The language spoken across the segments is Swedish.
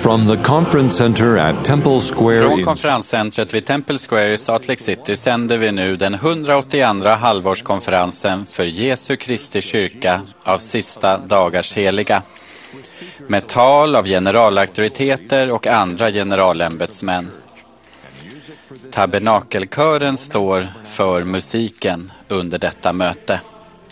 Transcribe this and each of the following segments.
From the conference center at Temple Square. Från konferenscentret vid Temple Square i Salt Lake City sänder vi nu den 182 halvårskonferensen för Jesu Kristi kyrka av sista dagars heliga. Med tal av generalauktoriteter och andra generalämbetsmän. Tabernakelkören står för musiken under detta möte.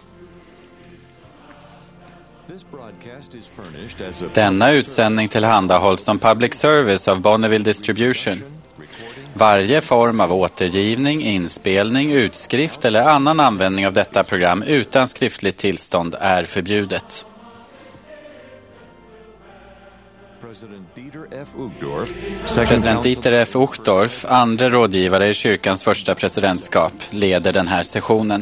Denna utsändning tillhandahålls som public service av Bonneville Distribution. Varje form av återgivning, inspelning, utskrift eller annan användning av detta program utan skriftligt tillstånd är förbjudet. President Dieter F. Uchtdorf, andra rådgivare i kyrkans första presidentskap, leder den här sessionen.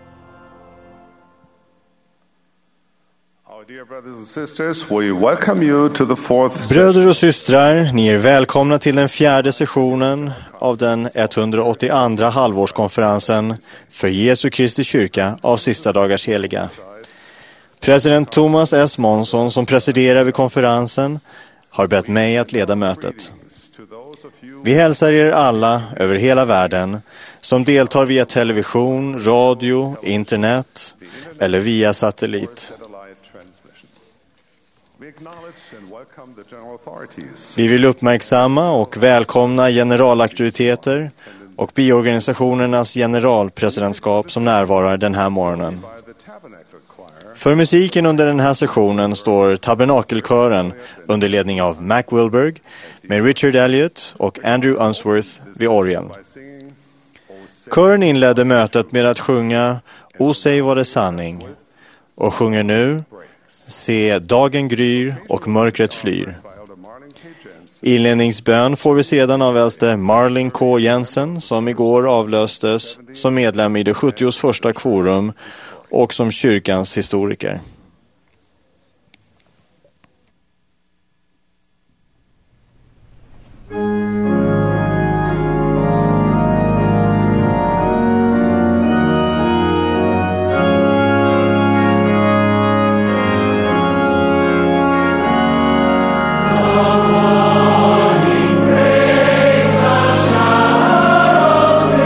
Bröder och systrar, ni är välkomna till den fjärde sessionen av den 182 halvårskonferensen för Jesu Kristi kyrka av sista dagars heliga. President Thomas S. Monson, som presiderar vid konferensen, har bett mig att leda mötet. Vi hälsar er alla över hela världen som deltar via television, radio, internet eller via satellit. Vi vill uppmärksamma och välkomna generalauktoriteter och biorganisationernas generalpresidentskap som närvarar den här morgonen. För musiken under den här sessionen står Tabernakelkören under ledning av Mac Wilberg med Richard Elliott och Andrew Unsworth vid orgeln. Kören inledde mötet med att sjunga O säg vad är sanning och sjunger nu Se dagen gryr och mörkret flyr. Inledningsbön får vi sedan av äldste Marlin K. Jensen som igår avlöstes som medlem i det 71:a kvorum och som kyrkans historiker.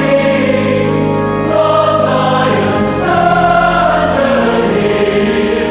Zion standeth,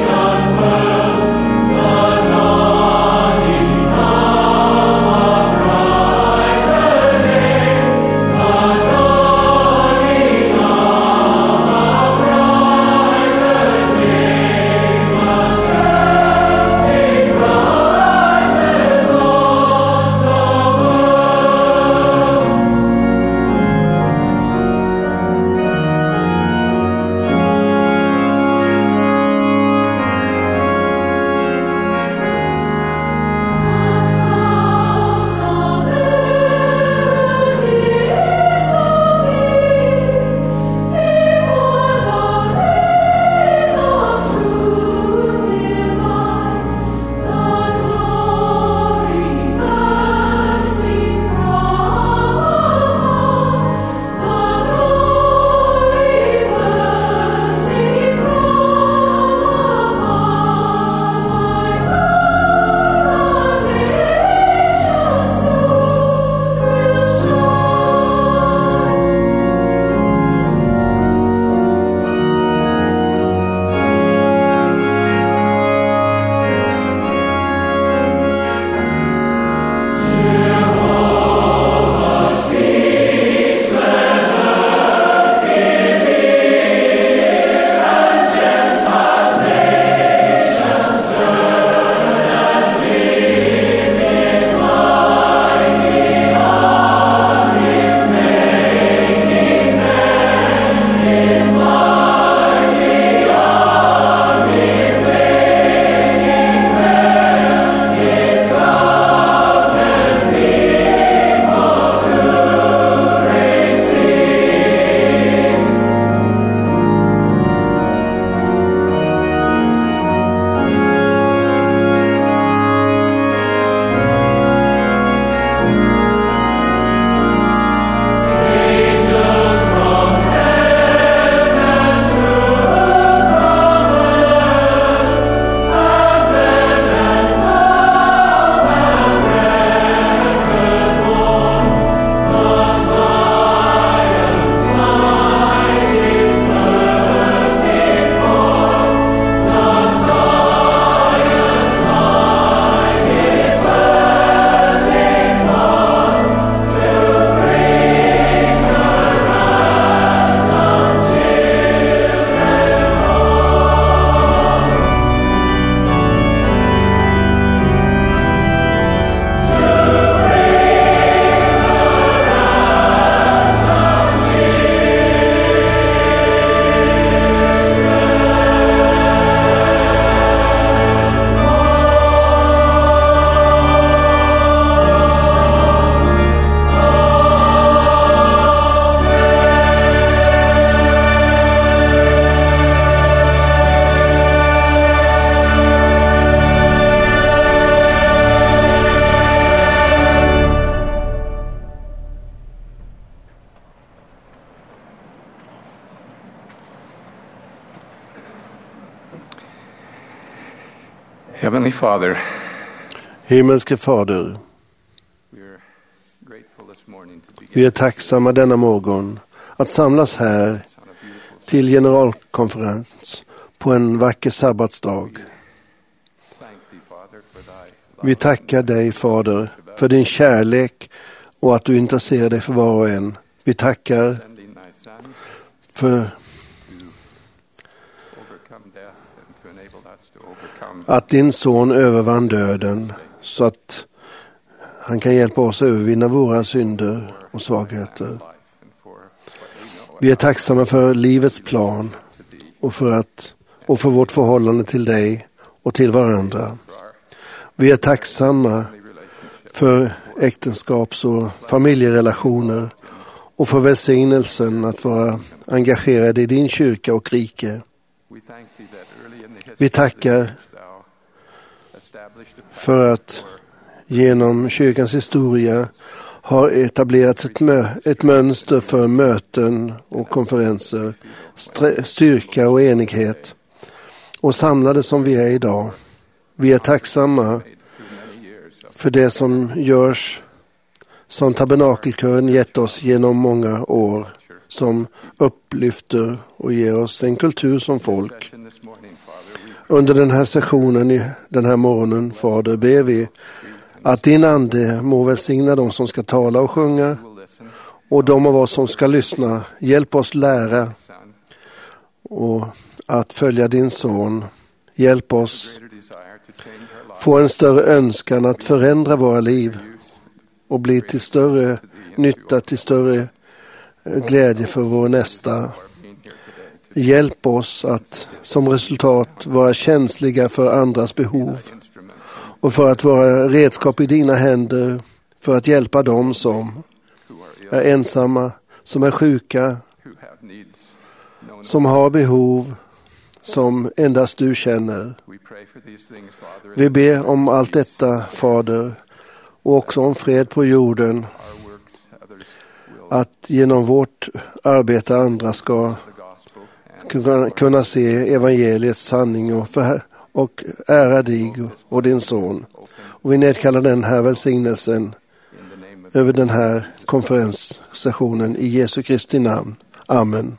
Heavenly Father, Himmelske Fader, vi är tacksamma denna morgon att samlas här till generalkonferens på en vacker sabbatsdag. Vi tackar dig, Fader, för din kärlek och att du intresserar dig för var och en. Vi tackar för att din son övervann döden så att han kan hjälpa oss att övervinna våra synder och svagheter. Vi är tacksamma för livets plan och för vårt förhållande till dig och till varandra. Vi är tacksamma för äktenskaps- och familjerelationer och för välsignelsen att vara engagerade i din kyrka och rike. Vi tackar för att genom kyrkans historia har etablerats ett mönster för möten och konferenser, styrka och enighet, och samlade som vi är idag. Vi är tacksamma för det som görs som tabernakelkören gett oss genom många år, som upplyfter och ger oss en kultur som folk. Under den här sessionen i den här morgonen, Fader, ber vi att din ande må välsigna de som ska tala och sjunga och de av oss som ska lyssna. Hjälp oss lära och att följa din son. Hjälp oss få en större önskan att förändra våra liv och bli till större nytta, till större glädje för vår nästa. Hjälp oss att som resultat vara känsliga för andras behov och för att vara redskap i dina händer för att hjälpa dem som är ensamma, som är sjuka, som har behov som endast du känner. Vi ber om allt detta, Fader, och också om fred på jorden, att genom vårt arbete andra ska kunna se evangeliets sanning och ära dig och din son. Och vi nedkallar den här välsignelsen över den här konferenssessionen i Jesu Kristi namn. Amen.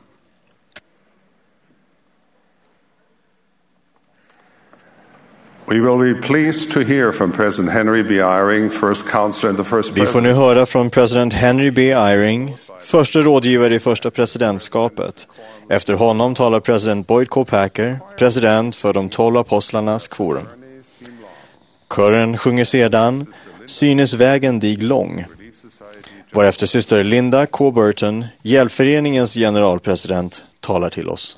We will be pleased to hear from President Henry B. Eyring, first counselor and the first Vi får nu president. höra från president Henry B. Eyring, första rådgivare i första presidentskapet. Efter honom talar president Boyd K. Packer, president för de 12 apostlarnas kvorum. Kören sjunger sedan Synes vägen dig lång, varefter syster Linda K. Burton, Hjälpföreningens generalpresident, talar till oss.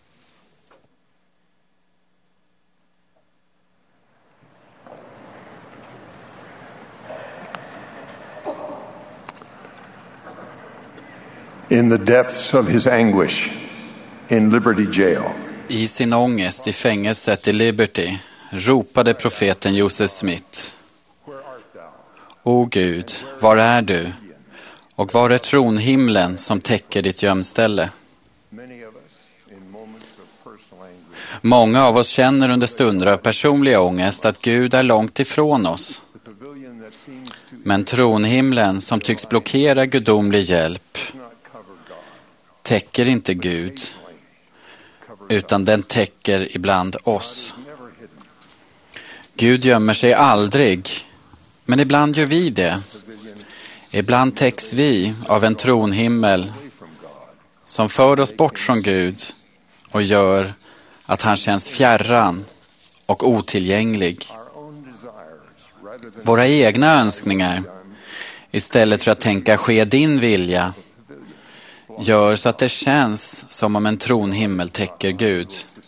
In the depths of his anguish in Liberty Jail, I sin ångest i fängelset i Liberty ropade profeten Joseph Smith: O Gud, var är du? Och var är tronhimlen som täcker ditt gömställe? Många av oss känner under stunder av personlig ångest att Gud är långt ifrån oss. Men tronhimlen som tycks blockera gudomlig hjälp täcker inte Gud, utan den täcker ibland oss. Gud gömmer sig aldrig, men ibland gör vi det. Ibland täcks vi av en tronhimmel som för oss bort från Gud och gör att han känns fjärran och otillgänglig. Våra egna önskningar, istället för att tänka ske din vilja, gör så att det känns som om en tronhimmel täcker Gud.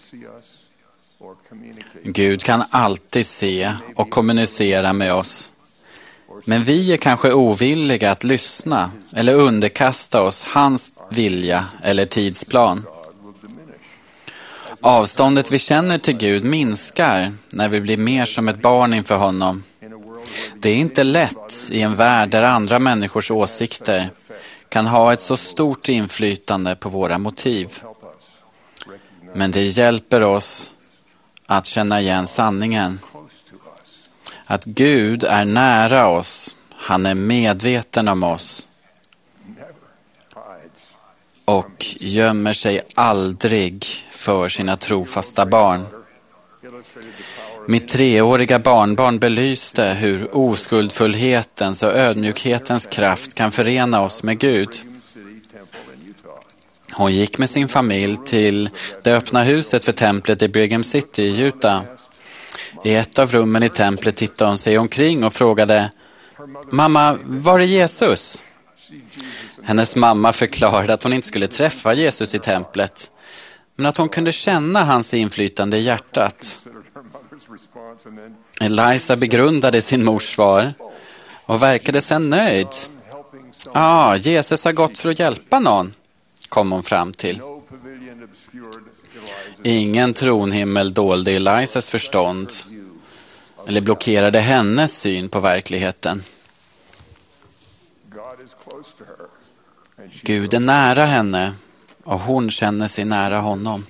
Gud kan alltid se och kommunicera med oss. Men vi är kanske ovilliga att lyssna eller underkasta oss hans vilja eller tidsplan. Avståndet vi känner till Gud minskar när vi blir mer som ett barn inför honom. Det är inte lätt i en värld där andra människors åsikter kan ha ett så stort inflytande på våra motiv. Men det hjälper oss att känna igen sanningen. att Gud är nära oss. Han är medveten om oss och gömmer sig aldrig för sina trofasta barn. Mitt 3-åriga barnbarn belyste hur oskuldfullhetens och ödmjukhetens kraft kan förena oss med Gud. Hon gick med sin familj till det öppna huset för templet i Brigham City i Utah. I ett av rummen i templet tittade hon sig omkring och frågade: Mamma, var är Jesus? Hennes mamma förklarade att hon inte skulle träffa Jesus i templet, men att hon kunde känna hans inflytande i hjärtat. Eliza begrundade sin mors svar och verkade sedan nöjd. Jesus har gått för att hjälpa någon, kom hon fram till. Ingen tronhimmel dolde Elizas förstånd eller blockerade hennes syn på verkligheten. Gud är nära henne och hon känner sig nära honom.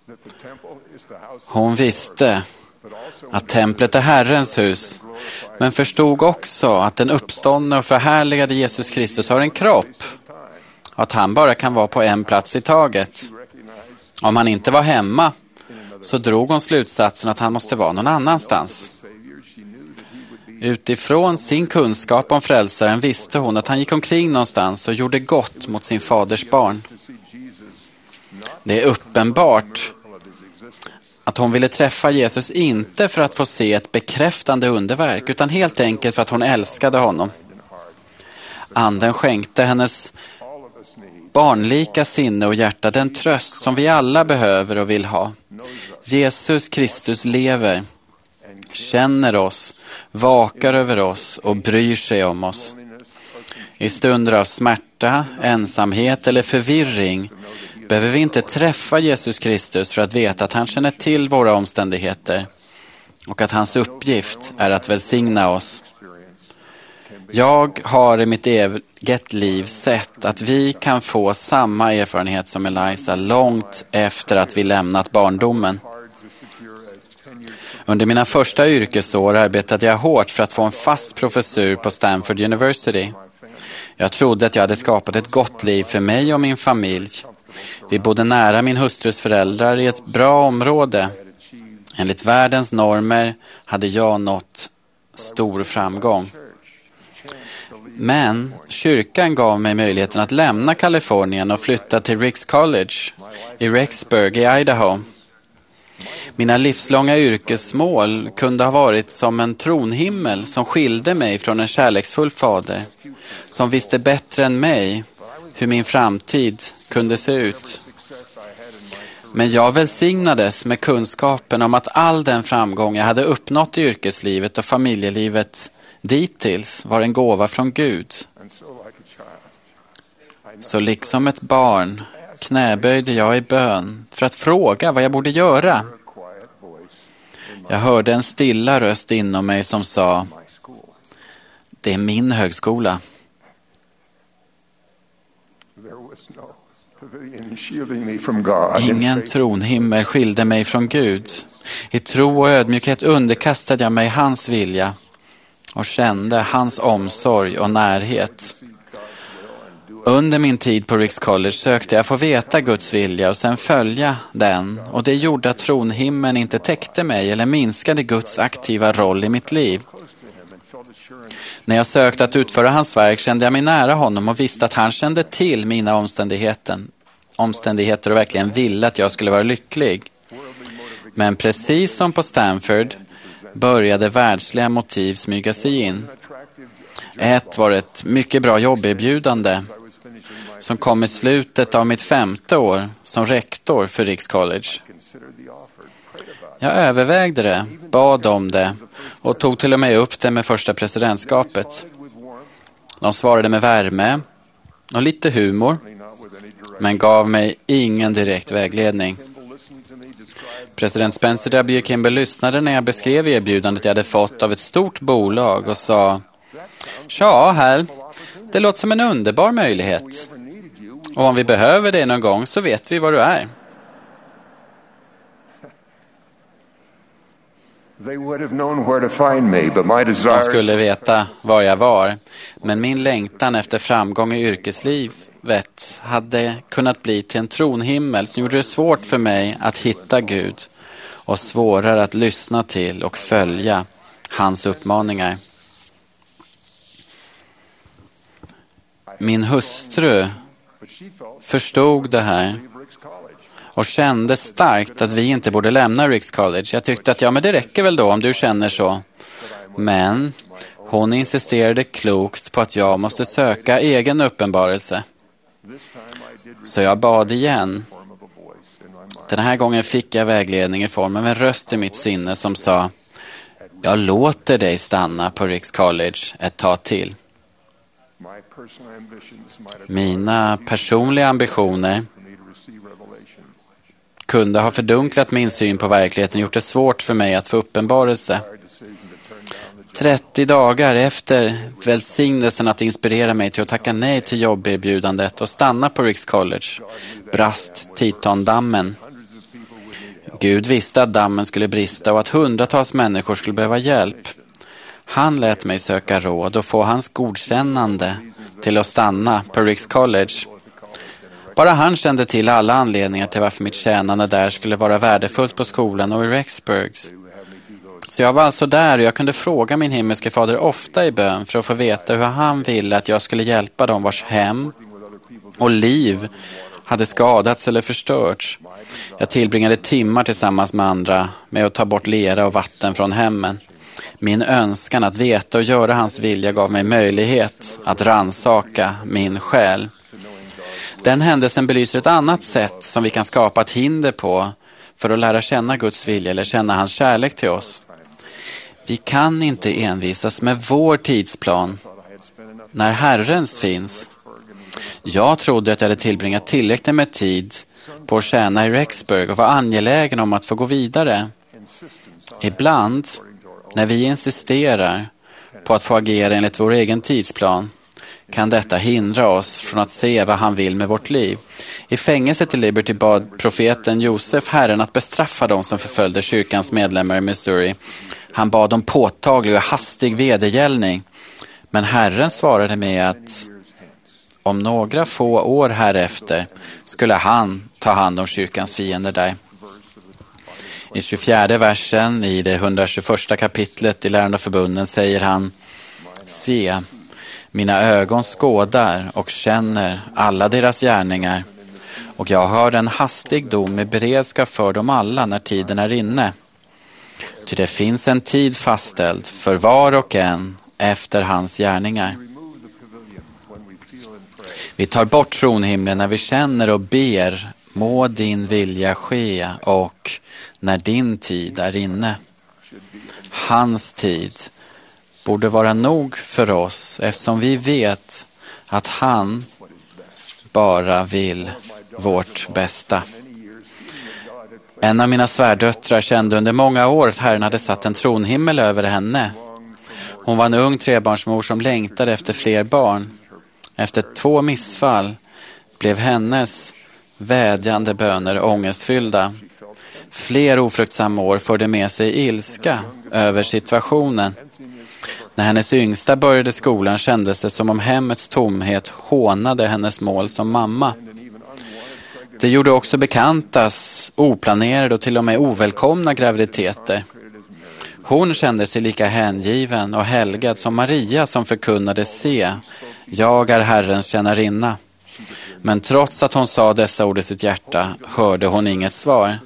Hon visste att templet är Herrens hus, men förstod också att den uppståndne och förhärligade Jesus Kristus har en kropp och att han bara kan vara på en plats i taget. Om han inte var hemma så drog hon slutsatsen att han måste vara någon annanstans. Utifrån sin kunskap om frälsaren visste hon att han gick omkring någonstans och gjorde gott mot sin faders barn. Det är uppenbart att hon ville träffa Jesus inte för att få se ett bekräftande underverk, utan helt enkelt för att hon älskade honom. Anden skänkte hennes barnlika sinne och hjärta den tröst som vi alla behöver och vill ha. Jesus Kristus lever, känner oss, vakar över oss och bryr sig om oss. I stunder av smärta, ensamhet eller förvirring behöver vi inte träffa Jesus Kristus för att veta att han känner till våra omständigheter och att hans uppgift är att välsigna oss. Jag har i mitt eget liv sett att vi kan få samma erfarenhet som Eliza långt efter att vi lämnat barndomen. Under mina första yrkesår arbetade jag hårt för att få en fast professur på Stanford University. Jag trodde att jag hade skapat ett gott liv för mig och min familj. Vi bodde nära min hustrus föräldrar i ett bra område. Enligt världens normer hade jag nått stor framgång. Men kyrkan gav mig möjligheten att lämna Kalifornien och flytta till Ricks College i Rexburg i Idaho. Mina livslånga yrkesmål kunde ha varit som en tronhimmel som skilde mig från en kärleksfull fader som visste bättre än mig hur min framtid kunde se ut. Men jag välsignades med kunskapen om att all den framgång jag hade uppnått i yrkeslivet och familjelivet dittills var en gåva från Gud. Så liksom ett barn knäböjde jag i bön för att fråga vad jag borde göra. Jag hörde en stilla röst inom mig som sa: det är min högskola. Ingen tronhimmel skilde mig från Gud. I tro och ödmjukhet underkastade jag mig hans vilja och kände hans omsorg och närhet. Under min tid på Ricks College sökte jag få veta Guds vilja och sen följa den, och det gjorde att tronhimmeln inte täckte mig eller minskade Guds aktiva roll i mitt liv. När jag sökte att utföra hans verk kände jag mig nära honom och visste att han kände till mina omständigheter och verkligen ville att jag skulle vara lycklig. Men precis som på Stanford började världsliga motiv smyga sig in. Ett var ett mycket bra jobberbjudande som kom i slutet av mitt 5:e år som rektor för Ricks College. Jag övervägde det, bad om det och tog till och med upp det med första presidentskapet. De svarade med värme och lite humor, men gav mig ingen direkt vägledning. President Spencer W. Kimball lyssnade när jag beskrev erbjudandet jag hade fått av ett stort bolag och sa: "Tja, Hal, det låter som en underbar möjlighet. Och om vi behöver det någon gång så vet vi var du är." They would have known where to find me, but my De desire skulle veta var jag var, men min längtan efter framgång i yrkeslivet hade kunnat bli till en tronhimmel som gjorde det svårt för mig att hitta Gud och svårare att lyssna till och följa hans uppmaningar. Min hustru förstod det här och kände starkt att vi inte borde lämna Ricks College. Jag tyckte att men det räcker väl då om du känner så. Men hon insisterade klokt på att jag måste söka egen uppenbarelse. Så jag bad igen. Den här gången fick jag vägledning i form av en röst i mitt sinne som sa: jag låter dig stanna på Ricks College ett tag till. Mina personliga ambitioner kunde ha fördunklat min syn på verkligheten och gjort det svårt för mig att få uppenbarelse. 30 dagar efter välsignelsen att inspirera mig till att tacka nej till jobberbjudandet och stanna på Ricks College brast Titondammen. Gud visste att dammen skulle brista och att hundratals människor skulle behöva hjälp. Han lät mig söka råd och få hans godkännande till att stanna på Ricks College. Bara han kände till alla anledningar till varför mitt tjänande där skulle vara värdefullt på skolan och i Rexburgs. Så jag var alltså där och jag kunde fråga min himmelske fader ofta i bön för att få veta hur han ville att jag skulle hjälpa dem vars hem och liv hade skadats eller förstörts. Jag tillbringade timmar tillsammans med andra med att ta bort lera och vatten från hemmen. Min önskan att veta och göra hans vilja gav mig möjlighet att ransaka min själ. Den händelsen belyser ett annat sätt som vi kan skapa ett hinder på för att lära känna Guds vilja eller känna hans kärlek till oss. Vi kan inte envisas med vår tidsplan när Herrens finns. Jag trodde att jag hade tillbringat tillräckligt med tid på att tjäna i Rexburg och var angelägen om att få gå vidare. Ibland, när vi insisterar på att få agera enligt vår egen tidsplan, kan detta hindra oss från att se vad han vill med vårt liv. I fängelset i Liberty bad profeten Josef Herren att bestraffa dem som förföljde kyrkans medlemmar i Missouri. Han bad om påtaglig och hastig vedergällning. Men Herren svarade med att om några få år härefter skulle han ta hand om kyrkans fiender där. I 24 versen i det 121 kapitlet i Läran och förbunden säger han: se, mina ögon skådar och känner alla deras gärningar, och jag har en hastig dom i beredskap för dem alla när tiden är inne. Ty det finns en tid fastställd för var och en efter hans gärningar. Vi tar bort tronhimlen när vi känner och ber: må din vilja ske, och när din tid är inne. Hans tid borde vara nog för oss, eftersom vi vet att han bara vill vårt bästa. En av mina svärdöttrar kände under många år att Herren hade satt en tronhimmel över henne. Hon var en ung trebarnsmor som längtade efter fler barn. Efter 2 missfall blev hennes vädjande böner ångestfyllda. Fler ofruktsamma år förde med sig ilska över situationen. När hennes yngsta började skolan kändes det som om hemmets tomhet hånade hennes mål som mamma. Det gjorde också bekantas oplanerade och till och med ovälkomna graviditeter. Hon kände sig lika hängiven och helgad som Maria som förkunnade: se, jag är Herrens tjänarinna. Men trots att hon sa dessa ord i sitt hjärta hörde hon inget svar.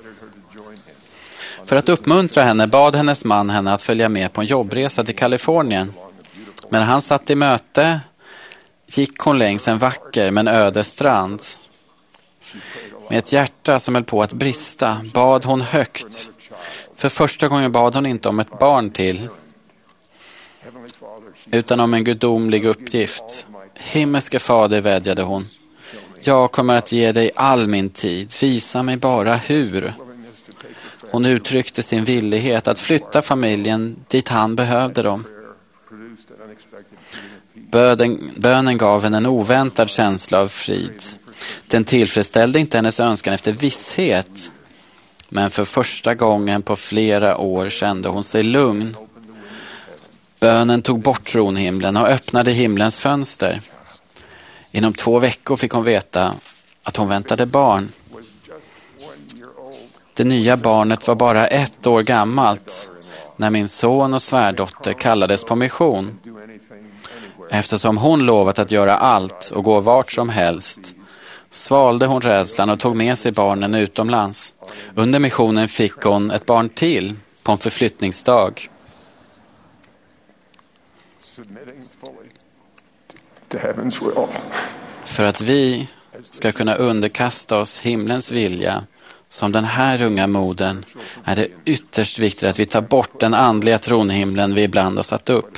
För att uppmuntra henne bad hennes man henne att följa med på en jobbresa till Kalifornien. Men när han satt i möte gick hon längs en vacker men öde strand. Med ett hjärta som höll på att brista bad hon högt. För första gången bad hon inte om ett barn till, utan om en gudomlig uppgift. Himmelske fader, vädjade hon. Jag kommer att ge dig all min tid. Visa mig bara hur. Hon uttryckte sin villighet att flytta familjen dit han behövde dem. Bönen gav henne en oväntad känsla av frid. Den tillfredsställde inte hennes önskan efter visshet Men för första gången på flera år kände hon sig lugn. Bönen tog bort tronhimlen och öppnade himlens fönster. Inom 2 veckor fick hon veta att hon väntade barn. Det nya barnet var bara 1 år gammalt när min son och svärdotter kallades på mission. Eftersom hon lovat att göra allt och gå vart som helst svalde hon rädslan och tog med sig barnen utomlands. Under missionen fick hon ett barn till på en förflyttningsdag. För att vi ska kunna underkasta oss himlens vilja som den här unga modern är det ytterst viktigt att vi tar bort den andliga tronhimlen vi ibland har satt upp.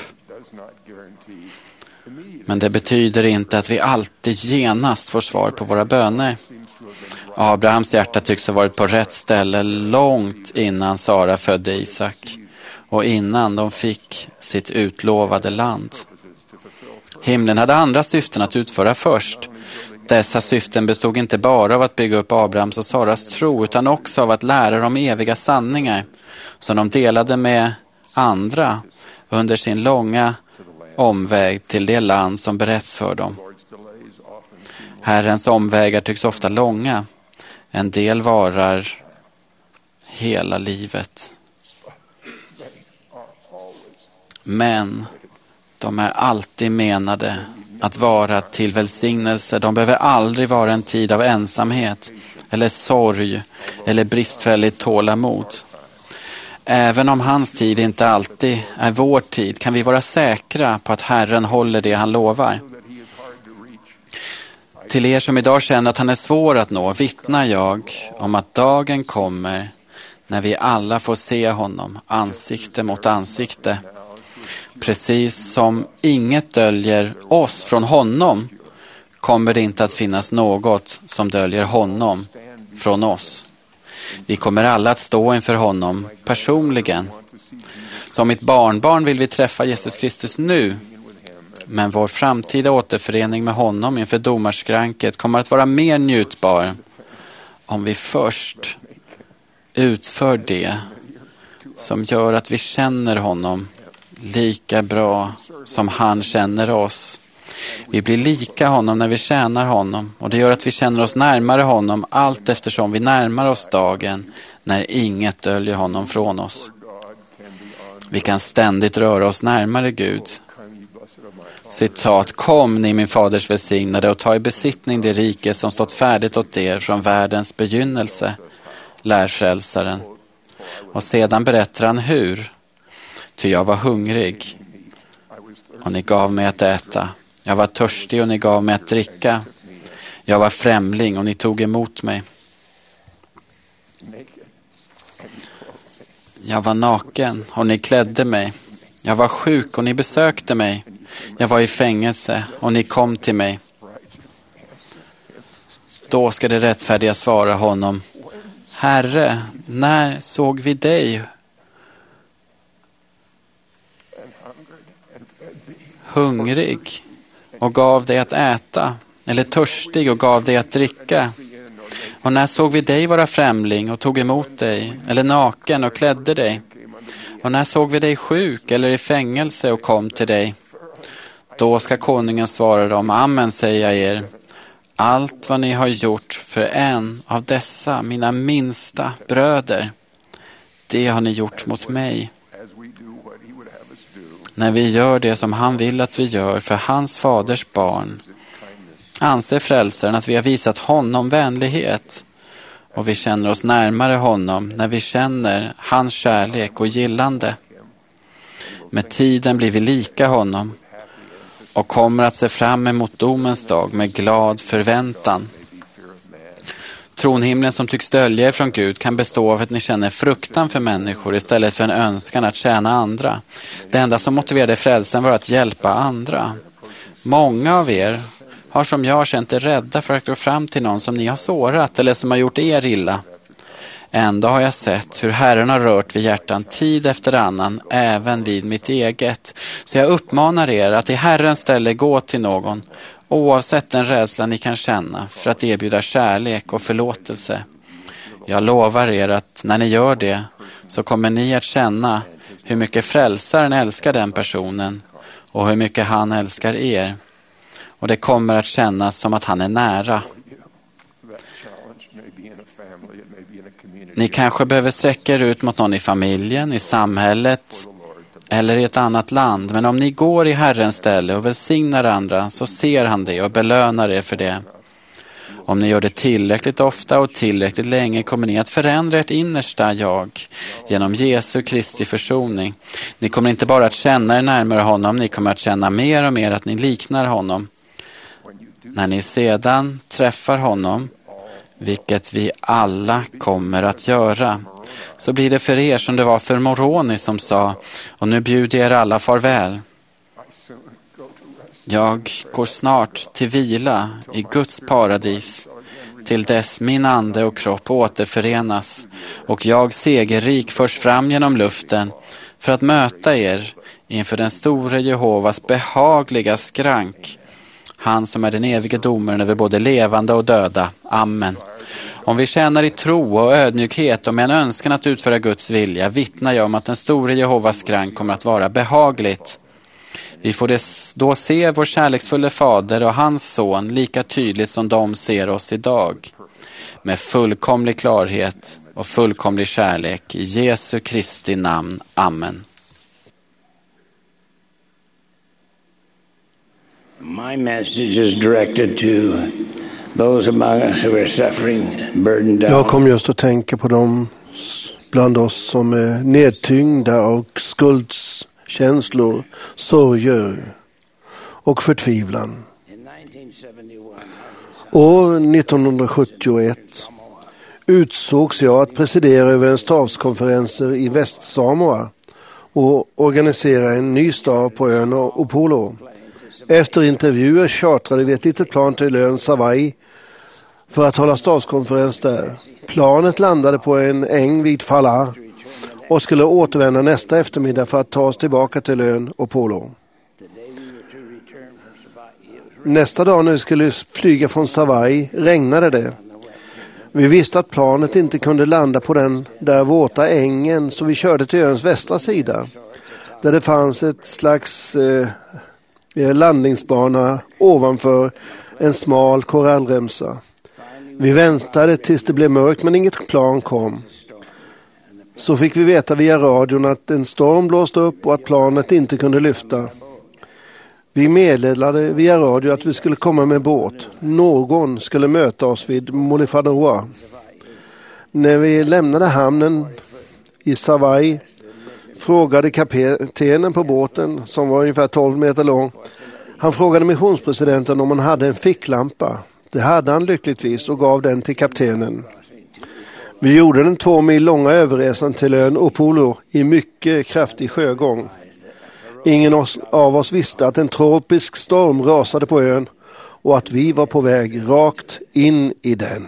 Men det betyder inte att vi alltid genast får svar på våra böner. Abrahams hjärta tycks ha varit på rätt ställe långt innan Sara födde Isak och innan de fick sitt utlovade land. Himlen hade andra syften att utföra först. Dessa syften bestod inte bara av att bygga upp Abrahams och Saras tro utan också av att lära dem eviga sanningar som de delade med andra under sin långa omväg till det land som berätts för dem. Herrens omvägar tycks ofta långa. En del varar hela livet. Men de är alltid menade att vara till välsignelse. De behöver aldrig vara en tid av ensamhet eller sorg eller bristfälligt tålamod. Även om hans tid inte alltid är vår tid kan vi vara säkra på att Herren håller det han lovar. Till er som idag känner att han är svår att nå vittnar jag om att dagen kommer när vi alla får se honom ansikte mot ansikte. Precis som inget döljer oss från honom kommer det inte att finnas något som döljer honom från oss. Vi kommer alla att stå inför honom personligen. Som mitt barnbarn vill vi träffa Jesus Kristus nu. Men vår framtida återförening med honom inför domarskranket kommer att vara mer njutbar om vi först utför det som gör att vi känner honom lika bra som han känner oss. Vi blir lika honom när vi tjänar honom och det gör att vi känner oss närmare honom allt eftersom vi närmar oss dagen när inget döljer honom från oss. Vi kan ständigt röra oss närmare Gud. Citat: kom ni min faders välsignade och ta i besittning det rike som stått färdigt åt er från världens begynnelse, lär frälsaren. Och sedan berättar han hur. Ty jag var hungrig och ni gav mig att äta. Jag var törstig och ni gav mig att dricka. Jag var främling och ni tog emot mig. Jag var naken och ni klädde mig. Jag var sjuk och ni besökte mig. Jag var i fängelse och ni kom till mig. Då ska det rättfärdiga svara honom: Herre, när såg vi dig hungrig och gav dig att äta, eller törstig och gav dig att dricka? Och när såg vi dig vara främling och tog emot dig, eller naken och klädde dig? Och när såg vi dig sjuk eller i fängelse och kom till dig? Då ska konungen svara dem: amen säger jag er, allt vad ni har gjort för en av dessa mina minsta bröder, det har ni gjort mot mig. När vi gör det som han vill att vi gör för hans faders barn, anser frälsaren att vi har visat honom vänlighet, och vi känner oss närmare honom när vi känner hans kärlek och gillande. Med tiden blir vi lika honom och kommer att se fram emot domens dag med glad förväntan. Tronhimlen som tycks dölja er från Gud kan bestå av att ni känner fruktan för människor istället för en önskan att tjäna andra. Det enda som motiverade frälsen var att hjälpa andra. Många av er har som jag känt er rädda för att gå fram till någon som ni har sårat eller som har gjort er illa. Ändå har jag sett hur Herren har rört vid hjärtan tid efter annan, även vid mitt eget. Så jag uppmanar er att i Herrens ställe gå till någon, oavsett den rädsla ni kan känna, för att erbjuda kärlek och förlåtelse. Jag lovar er att när ni gör det så kommer ni att känna hur mycket frälsaren älskar den personen och hur mycket han älskar er. Och det kommer att kännas som att han är nära. Ni kanske behöver sträcka er ut mot någon i familjen, i samhället eller i ett annat land. Men om ni går i Herrens ställe och välsignar andra så ser han det och belönar er för det. Om ni gör det tillräckligt ofta och tillräckligt länge kommer ni att förändra ert innersta jag genom Jesu Kristi försoning. Ni kommer inte bara att känna er närmare honom, ni kommer att känna mer och mer att ni liknar honom. När ni sedan träffar honom, vilket vi alla kommer att göra, så blir det för er som det var för Moroni som sa: och nu bjuder er alla farväl. Jag går snart till vila i Guds paradis till dess min ande och kropp återförenas och jag segerrik förs fram genom luften för att möta er inför den store Jehovas behagliga skrank. Han som är den evige domaren över både levande och döda. Amen. Om vi tjänar i tro och ödmjukhet och med en önskan att utföra Guds vilja vittnar jag om att den store Jehovas skrank kommer att vara behagligt. Vi får då se vår kärleksfulla fader och hans son lika tydligt som de ser oss idag. Med fullkomlig klarhet och fullkomlig kärlek i Jesu Kristi namn. Amen. My message is directed to those among us who are suffering, burdened down. Jag kom just att tänka på dem bland oss som är nedtyngda av skuldkänslor, sorger och förtvivlan. År 1971 utsågs jag att presidera över en stavskonferenser i Västsamoa och organisera en ny stav på ön Upolu. Efter intervjuer chartrade vi ett litet plan till ön Savai för att hålla stavskonferens där. Planet landade på en äng vid Fala och skulle återvända nästa eftermiddag för att ta oss tillbaka till ön Upolu. Nästa dag när vi skulle flyga från Savai regnade det. Vi visste att planet inte kunde landa på den där våta ängen, så vi körde till öns västra sida där det fanns ett slags landningsbana ovanför en smal korallremsa. Vi väntade tills det blev mörkt men inget plan kom. Så fick vi veta via radion att en storm blåste upp och att planet inte kunde lyfta. Vi meddelade via radio att vi skulle komma med båt. Någon skulle möta oss vid Molifanoa. När vi lämnade hamnen i Savai frågade kaptenen på båten, som var ungefär 12 meter lång. Han frågade missionspresidenten om han hade en ficklampa. Det hade han lyckligtvis och gav den till kaptenen. Vi gjorde den 2 mil långa överresan till ön Upolu i mycket kraftig sjögång. Ingen av oss visste att en tropisk storm rasade på ön och att vi var på väg rakt in i den.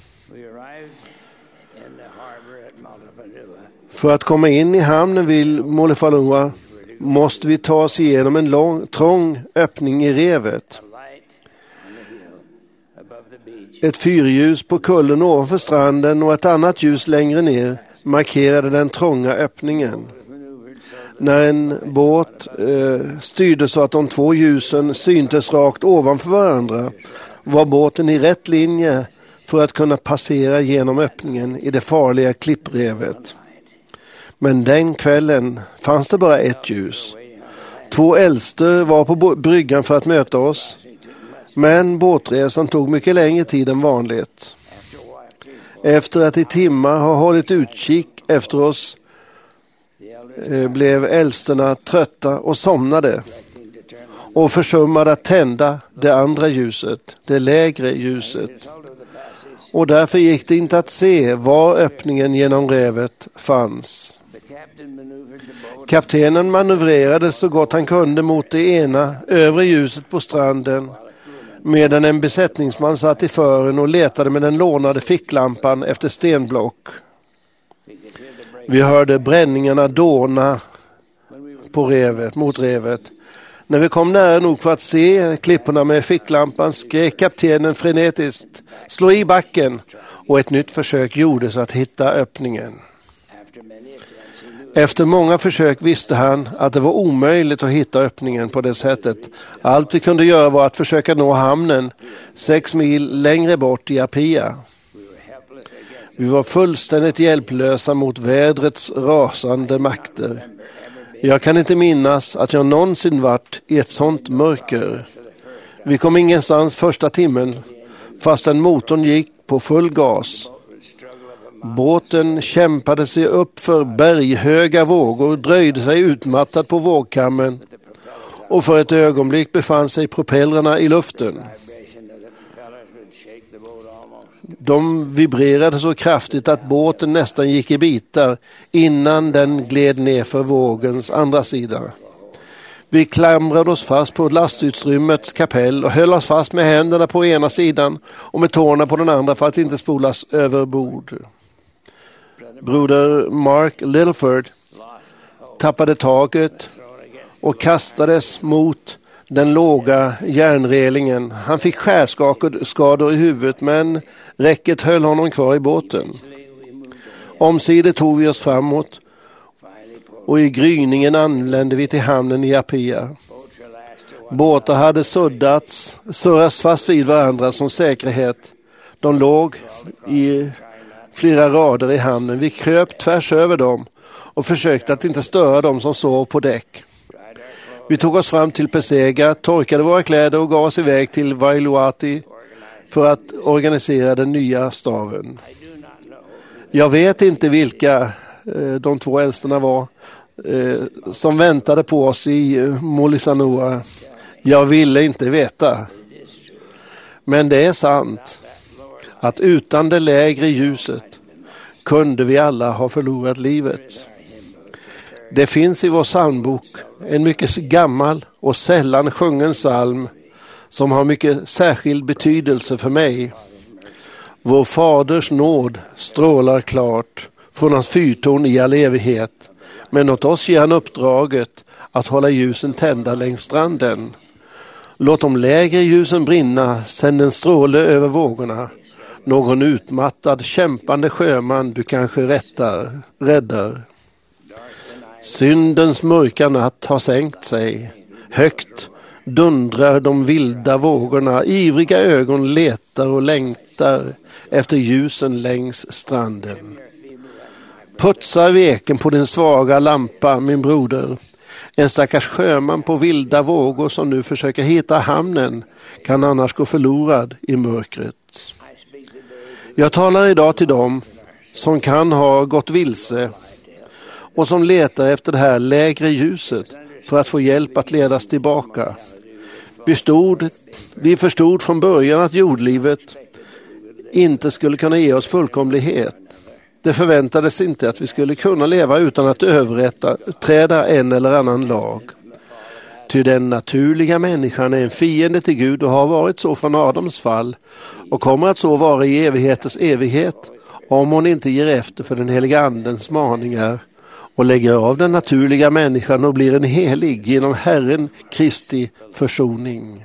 För att komma in i hamnen vid Molifanoa måste vi ta oss igenom en trång öppning i revet. Ett fyrljus på kullen ovanför stranden och ett annat ljus längre ner markerade den trånga öppningen. När en båt styrde så att de 2 ljusen syntes rakt ovanför varandra var båten i rätt linje för att kunna passera genom öppningen i det farliga klipprevet. Men den kvällen fanns det bara ett ljus. 2 äldster var på bryggan för att möta oss. Men båtresan tog mycket längre tid än vanligt. Efter att i timmar ha hållit utkik efter oss blev äldsterna trötta och somnade och försummade att tända det andra ljuset, det lägre ljuset. Och därför gick det inte att se var öppningen genom revet fanns. Kaptenen manövrerade så gott han kunde mot det ena övre ljuset på stranden, medan en besättningsman satt i fören och letade med den lånade ficklampan efter stenblock. Vi hörde bränningarna dåna på revet, mot revet. När vi kom nära nog för att se klipporna med ficklampan skrek kaptenen frenetiskt: slå i backen! och ett nytt försök gjordes att hitta öppningen. Efter många försök visste han att det var omöjligt att hitta öppningen på det sättet. Allt vi kunde göra var att försöka nå hamnen 6 mil längre bort i Apia. Vi var fullständigt hjälplösa mot vädrets rasande makter. Jag kan inte minnas att jag någonsin varit i ett sånt mörker. Vi kom ingenstans första timmen fastän motorn gick på full gas. Båten kämpade sig upp för berghöga vågor, dröjde sig utmattad på vågkammen och för ett ögonblick befann sig propellrarna i luften. De vibrerade så kraftigt att båten nästan gick i bitar innan den gled ner för vågens andra sida. Vi klamrade oss fast på lastutrymmets kapell och höll oss fast med händerna på ena sidan och med tårna på den andra för att inte spolas över bord. Broder Mark Littleford tappade taget och kastades mot den låga järnrelingen. Han fick skärskador i huvudet, men räcket höll honom kvar i båten. Omsider tog vi oss framåt och i gryningen anlände vi till hamnen i Apia. Båtar hade surrats fast vid varandra som säkerhet. De låg i flera rader i hamnen. Vi kröp tvärs över dem och försökte att inte störa dem som sov på däck. Vi tog oss fram till Pesega, torkade våra kläder och gav oss iväg till Vailuati för att organisera den nya staven. Jag vet inte vilka de 2 äldsterna var som väntade på oss i Molisanoa. Jag ville inte veta. Men det är sant att utan det lägre ljuset kunde vi alla ha förlorat livet. Det finns i vår psalmbok en mycket gammal och sällan sjungen psalm som har mycket särskild betydelse för mig. Vår faders nåd strålar klart från hans fyrtorn i all evighet, men åt oss ger han uppdraget att hålla ljusen tända längs stranden. Låt de lägre ljusen brinna, sänd en stråle över vågorna. Någon utmattad, kämpande sjöman du kanske räddar. Syndens mörka natt har sänkt sig. Högt dundrar de vilda vågorna. Ivriga ögon letar och längtar efter ljusen längs stranden. Putsa veken på din svaga lampa, min broder. En stackars sjöman på vilda vågor som nu försöker hitta hamnen kan annars gå förlorad i mörkret. Jag talar idag till dem som kan ha gått vilse och som letar efter det här lägre ljuset för att få hjälp att ledas tillbaka. Vi förstod från början att jordlivet inte skulle kunna ge oss fullkomlighet. Det förväntades inte att vi skulle kunna leva utan att överträda en eller annan lag. Ty den naturliga människan är en fiende till Gud och har varit så från Adams fall och kommer att så vara i evighetens evighet om hon inte ger efter för den heliga andens maningar och lägger av den naturliga människan och blir en helig genom Herren Kristi försoning.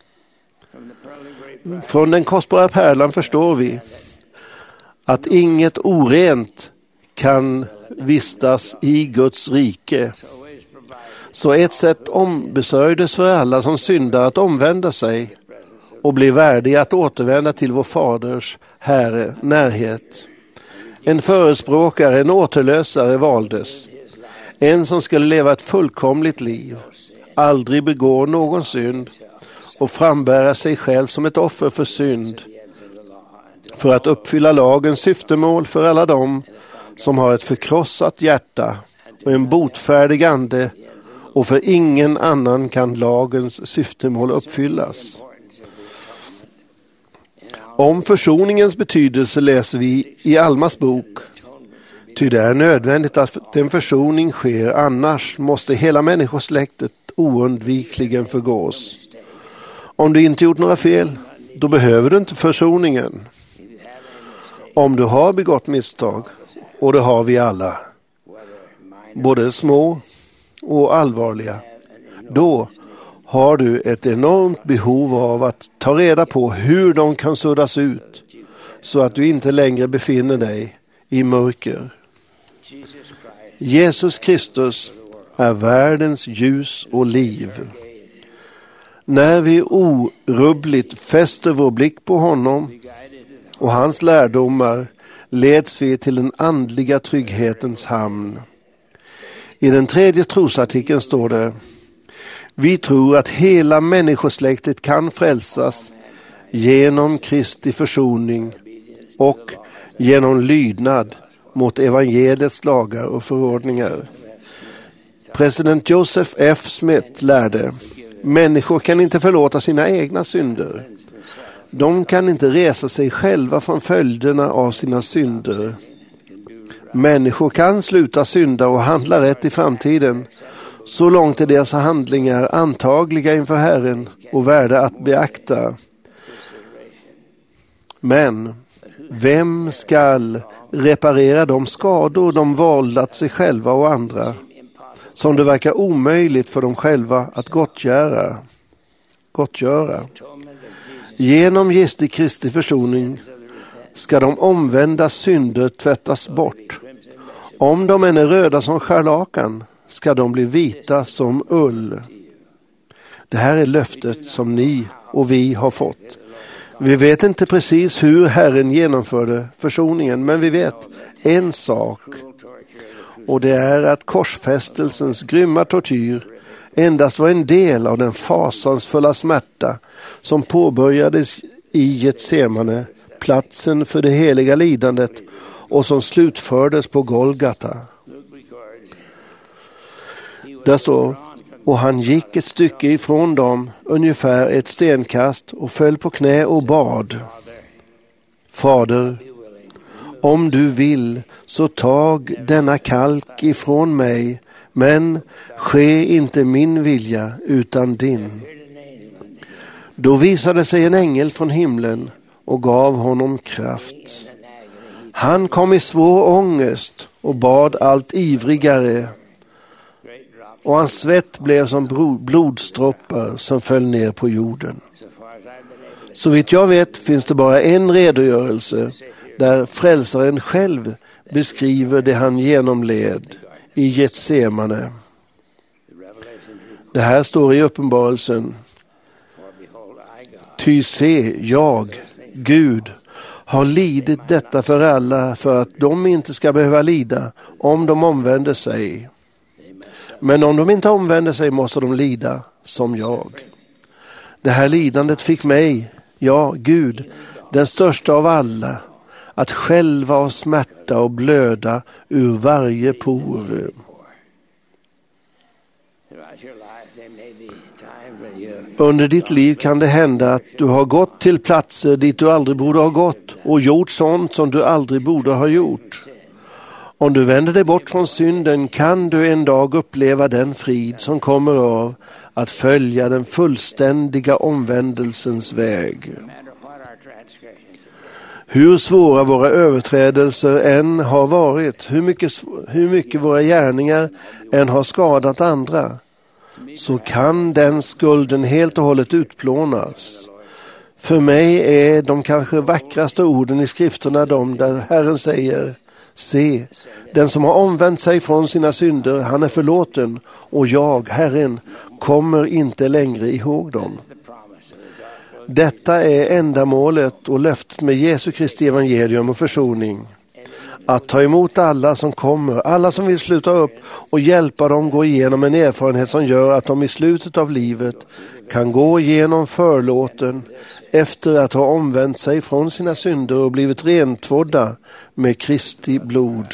Från den kostbara pärlan förstår vi att inget orent kan vistas i Guds rike. Så ett sätt ombesörjdes för alla som syndar att omvända sig och bli värdiga att återvända till vår faders Herre närhet. En förespråkare, en återlösare valdes. En som skulle leva ett fullkomligt liv, aldrig begå någon synd och frambära sig själv som ett offer för synd för att uppfylla lagens syftemål för alla dem som har ett förkrossat hjärta och en botfärdig ande, och för ingen annan kan lagens syftemål uppfyllas. Om försoningens betydelse läser vi i Almas bok. Ty det är nödvändigt att en försoning sker, annars måste hela människosläktet oundvikligen förgås. Om du inte gjort några fel, då behöver du inte försoningen. Om du har begått misstag, och det har vi alla, både små och allvarliga, då har du ett enormt behov av att ta reda på hur de kan suddas ut så att du inte längre befinner dig i mörker. Jesus Kristus är världens ljus och liv. När vi orubbligt fäster vår blick på honom och hans lärdomar leds vi till den andliga trygghetens hamn. I den 3:e trosartikeln står det: vi tror att hela människosläktet kan frälsas genom Kristi försoning och genom lydnad mot evangeliets lagar och förordningar. President Joseph F. Smith lärde: människor kan inte förlåta sina egna synder. De kan inte resa sig själva från följderna av sina synder. Människor kan sluta synda och handla rätt i framtiden. Så långt är deras handlingar antagliga inför Herren och värda att beakta. Men vem skall reparera de skador de vållat sig själva och andra, som det verkar omöjligt för dem själva att gottgöra? Genom Jesu Kristi försoning ska de omvända synder tvättas bort. Om de än är röda som scharlakan ska de bli vita som ull. Det här är löftet som ni och vi har fått. Vi vet inte precis hur Herren genomförde försoningen, men vi vet en sak. Och det är att korsfästelsens grymma tortyr endast var en del av den fasansfulla smärta som påbörjades i Getsemane, platsen för det heliga lidandet, och som slutfördes på Golgata. Där står: och han gick ett stycke ifrån dem, ungefär ett stenkast, och föll på knä och bad: Fader, om du vill så tag denna kalk ifrån mig, men ske inte min vilja utan din. Då visade sig en ängel från himlen och gav honom kraft. Han kom i svår ångest och bad allt ivrigare, och hans svett blev som blodsdroppar som föll ner på jorden. Så vitt jag vet finns det bara en redogörelse där frälsaren själv beskriver det han genomled i Getsemane. Det här står i Uppenbarelsen: ty se, jag, Gud, har lidit detta för alla, för att de inte ska behöva lida om de omvänder sig. Men om de inte omvänder sig måste de lida som jag. Det här lidandet fick mig, ja, Gud, den största av alla, att själva av smärta och blöda ur varje por. Under ditt liv kan det hända att du har gått till platser dit du aldrig borde ha gått och gjort sånt som du aldrig borde ha gjort. Om du vänder dig bort från synden kan du en dag uppleva den frid som kommer av att följa den fullständiga omvändelsens väg. Hur svåra våra överträdelser än har varit, hur mycket våra gärningar än har skadat andra, så kan den skulden helt och hållet utplånas. För mig är de kanske vackraste orden i skrifterna de där Herren säger: se, den som har omvänt sig från sina synder, han är förlåten, och jag, Herren, kommer inte längre ihåg dem. Detta är ändamålet och löftet med Jesu Kristi evangelium och försoning. Att ta emot alla som kommer, alla som vill sluta upp, och hjälpa dem gå igenom en erfarenhet som gör att de i slutet av livet kan gå igenom förlåten efter att ha omvänt sig från sina synder och blivit rentvådda med Kristi blod.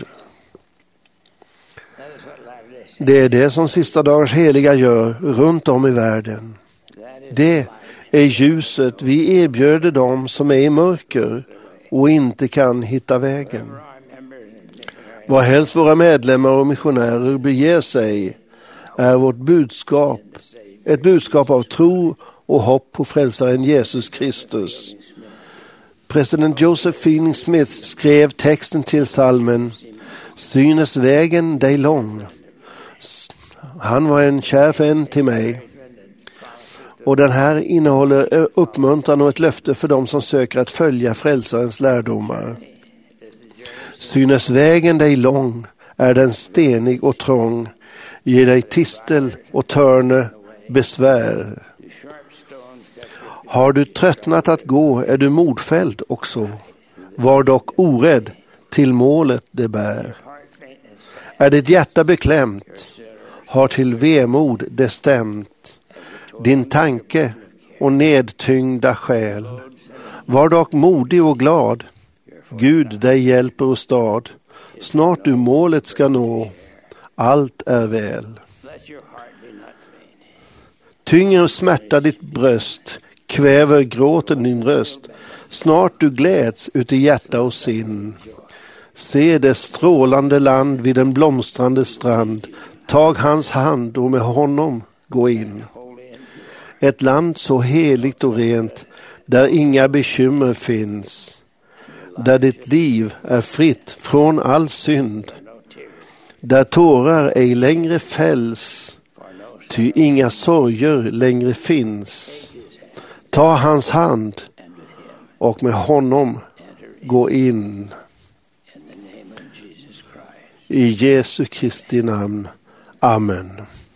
Det är det som sista dagars heliga gör runt om i världen. Det är ljuset vi erbjuder dem som är i mörker och inte kan hitta vägen. Vad helst våra medlemmar och missionärer beger sig är vårt budskap ett budskap av tro och hopp på frälsaren Jesus Kristus. President Joseph Fielding Smith skrev texten till psalmen Synes vägen dig lång. Han var en kär vän till mig. Och den här innehåller uppmuntran och ett löfte för dem som söker att följa frälsarens lärdomar. Synes vägen dig lång, är den stenig och trång, ger dig tistel och törne besvär. Har du tröttnat att gå, är du modfälld också, var dock orädd till målet det bär. Är ditt hjärta beklämt, har till vemod det stämt, din tanke och nedtyngda själ. Var dock modig och glad, Gud dig hjälper och stad, snart du målet ska nå, allt är väl. Tynger smärta ditt bröst, kväver gråten din röst, snart du gläds ut i hjärta och sin. Se det strålande land vid en blomstrande strand, tag hans hand och med honom gå in. Ett land så heligt och rent, där inga bekymmer finns, där ditt liv är fritt från all synd, där tårar ej längre fälls, ty inga sorger längre finns. Ta hans hand och med honom gå in. I Jesu Kristi namn. Amen.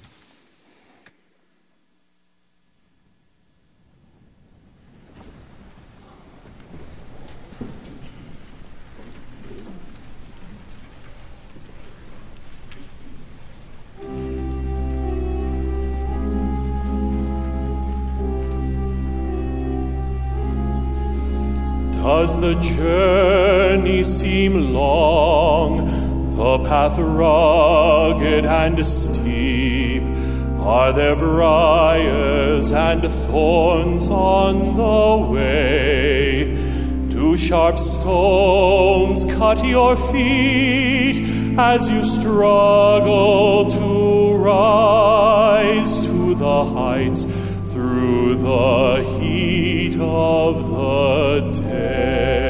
Does the journey seem long, the path rugged and steep? Are there briars and thorns on the way? Do sharp stones cut your feet as you struggle to rise to the heights through the heat of the day?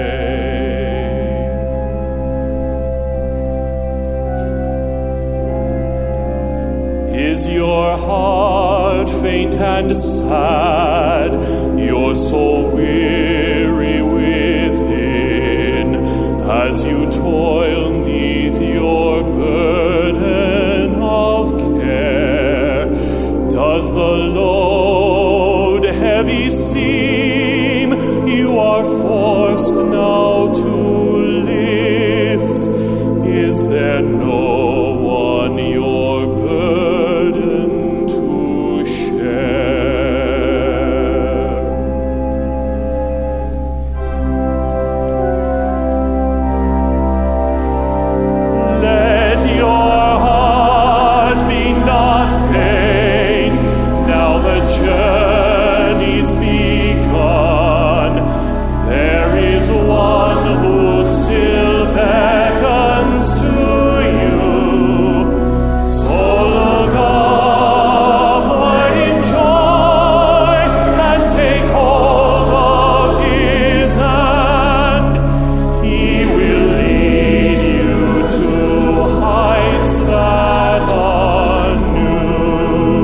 Is your heart faint and sad, your soul weary within, as you toil neath your burden of care? Does the load heavy seem you are forced now to lift? Is there no one your burden to share? Let your heart be not faint, now the journey's begun. There is one who still beckons to you. So look upward in joy and take hold of his hand. He will lead you to heights that are new.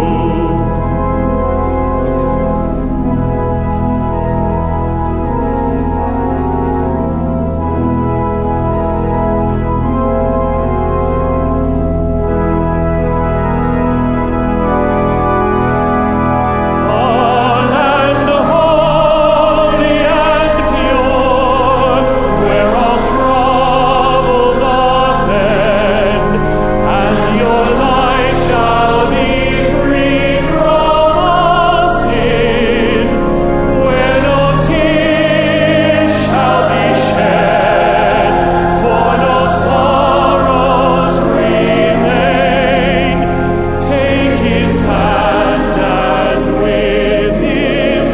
A land holy and pure, where all trouble doth end, and your life shall be free from all sin, where no tears shall be shed, for no sorrows remain. Take his hand and with him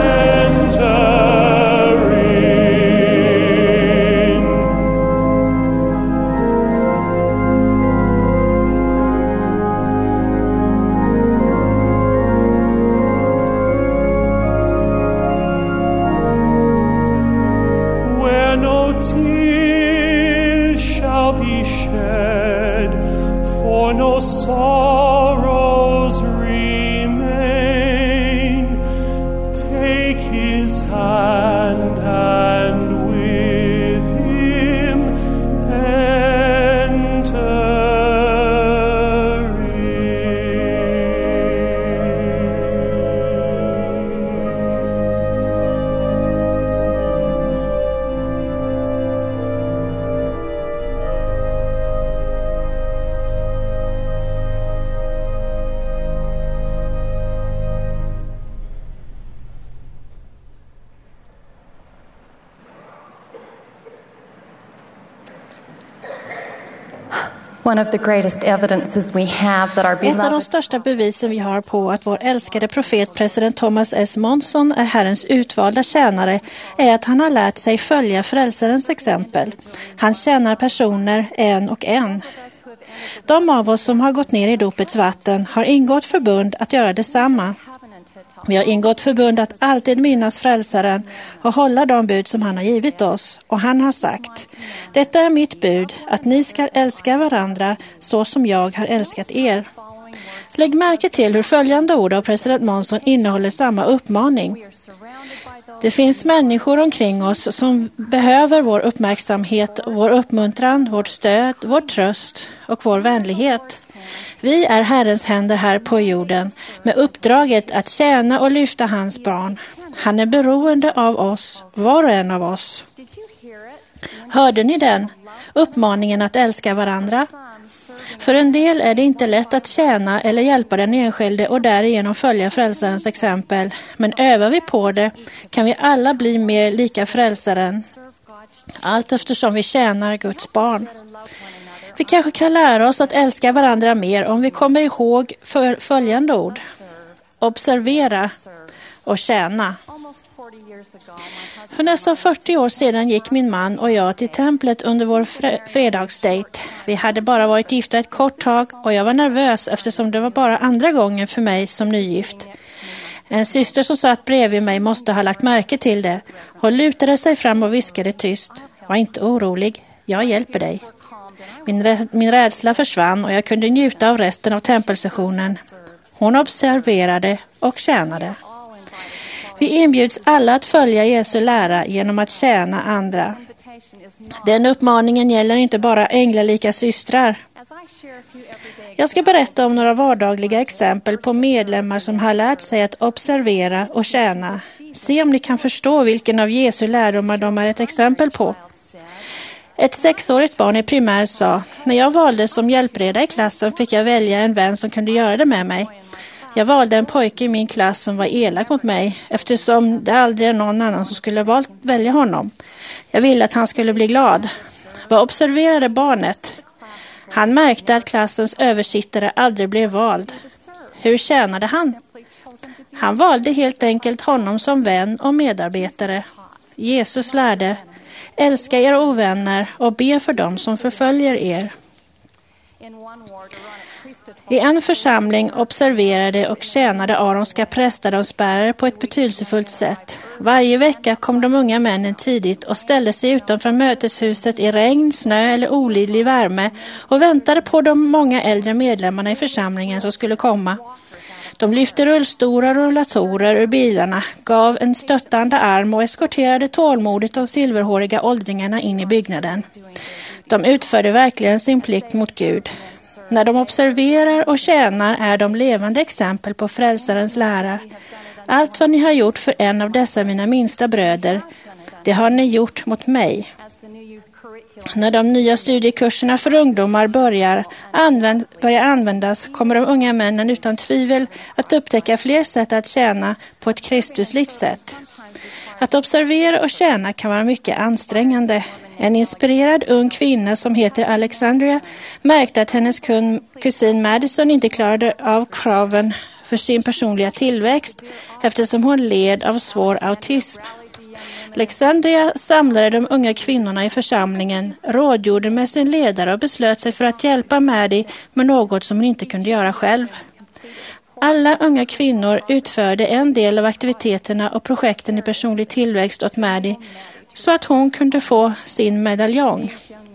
enter in. Where no tears shall be shed, for no sorrows remain. Ett av de största bevisen vi har på att vår älskade profet president Thomas S. Monson är Herrens utvalda tjänare är att han har lärt sig följa frälsarens exempel. Han tjänar personer en och en. De av oss som har gått ner i dopets vatten har ingått förbund att göra detsamma. Vi har ingått förbund att alltid minnas frälsaren och hålla de bud som han har givit oss. Och han har sagt: detta är mitt bud, att ni ska älska varandra så som jag har älskat er. Lägg märke till hur följande ord av president Monson innehåller samma uppmaning. Det finns människor omkring oss som behöver vår uppmärksamhet, vår uppmuntran, vårt stöd, vår tröst och vår vänlighet. Vi är Herrens händer här på jorden med uppdraget att tjäna och lyfta hans barn. Han är beroende av oss, var och en av oss. Hörde ni den? Uppmaningen att älska varandra? För en del är det inte lätt att tjäna eller hjälpa den enskilde och därigenom följa frälsarens exempel. Men övar vi på det kan vi alla bli mer lika frälsaren, allt eftersom vi tjänar Guds barn. Vi kanske kan lära oss att älska varandra mer om vi kommer ihåg följande ord. Observera och tjäna. För nästan 40 år sedan gick min man och jag till templet under vår fredagsdate. Vi hade bara varit gifta ett kort tag och jag var nervös eftersom det var bara andra gången för mig som nygift. En syster som satt bredvid mig måste ha lagt märke till det. Hon lutade sig fram och viskade tyst. Var inte orolig, jag hjälper dig. Min rädsla försvann och jag kunde njuta av resten av tempelsessionen. Hon observerade och tjänade. Vi inbjuds alla att följa Jesu lära genom att tjäna andra. Den uppmaningen gäller inte bara änglalika systrar. Jag ska berätta om några vardagliga exempel på medlemmar som har lärt sig att observera och tjäna. Se om ni kan förstå vilken av Jesu lärdomar de är ett exempel på. Ett 6-årigt barn i primär sa: när jag valde som hjälpreda i klassen fick jag välja en vän som kunde göra det med mig. Jag valde en pojke i min klass som var elak mot mig eftersom det aldrig är någon annan som skulle välja honom. Jag ville att han skulle bli glad. Vad observerade barnet? Han märkte att klassens översittare aldrig blev vald. Hur tjänade han? Han valde helt enkelt honom som vän och medarbetare. Jesus lärde: älska era ovänner och be för dem som förföljer er. I en församling observerade och tjänade aronska präster och spärrar på ett betydelsefullt sätt. Varje vecka kom de unga männen tidigt och ställde sig utanför möteshuset i regn, snö eller olidlig värme och väntade på de många äldre medlemmarna i församlingen som skulle komma. De lyfte rullstolar och rullatorer ur bilarna, gav en stöttande arm och eskorterade tålmodigt de silverhåriga åldringarna in i byggnaden. De utförde verkligen sin plikt mot Gud. När de observerar och tjänar är de levande exempel på frälsarens lära. Allt vad ni har gjort för en av dessa mina minsta bröder, det har ni gjort mot mig. När de nya studiekurserna för ungdomar börjar användas kommer de unga männen utan tvivel att upptäcka fler sätt att tjäna på ett kristuslikt sätt. Att observera och tjäna kan vara mycket ansträngande. En inspirerad ung kvinna som heter Alexandria märkte att hennes kusin Madison inte klarade av kraven för sin personliga tillväxt eftersom hon led av svår autism. Alexandria samlade de unga kvinnorna i församlingen, rådgjorde med sin ledare och beslöt sig för att hjälpa Maddie med något som hon inte kunde göra själv. Alla unga kvinnor utförde en del av aktiviteterna och projekten i personlig tillväxt åt Maddie så att hon kunde få sin medaljong.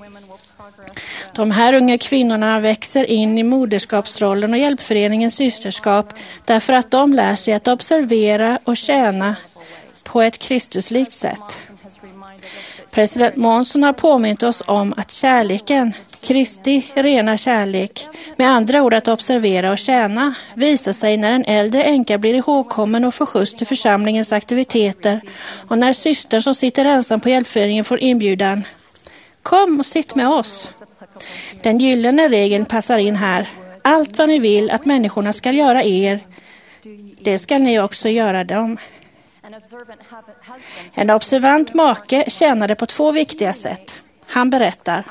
De här unga kvinnorna växer in i moderskapsrollen och hjälpföreningens systerskap därför att de lär sig att observera och tjäna på ett kristuslikt sätt. President Monson har påmint oss om att kärleken, Kristi rena kärlek, med andra ord att observera och tjäna, visar sig när en äldre änka blir ihågkommen och får skjuts till församlingens aktiviteter och när systern som sitter ensam på hjälpföreningen får inbjudan. Kom och sitt med oss. Den gyllene regeln passar in här. Allt vad ni vill att människorna ska göra er, det ska ni också göra dem. En observant make tjänade på 2 viktiga sätt. Han berättar: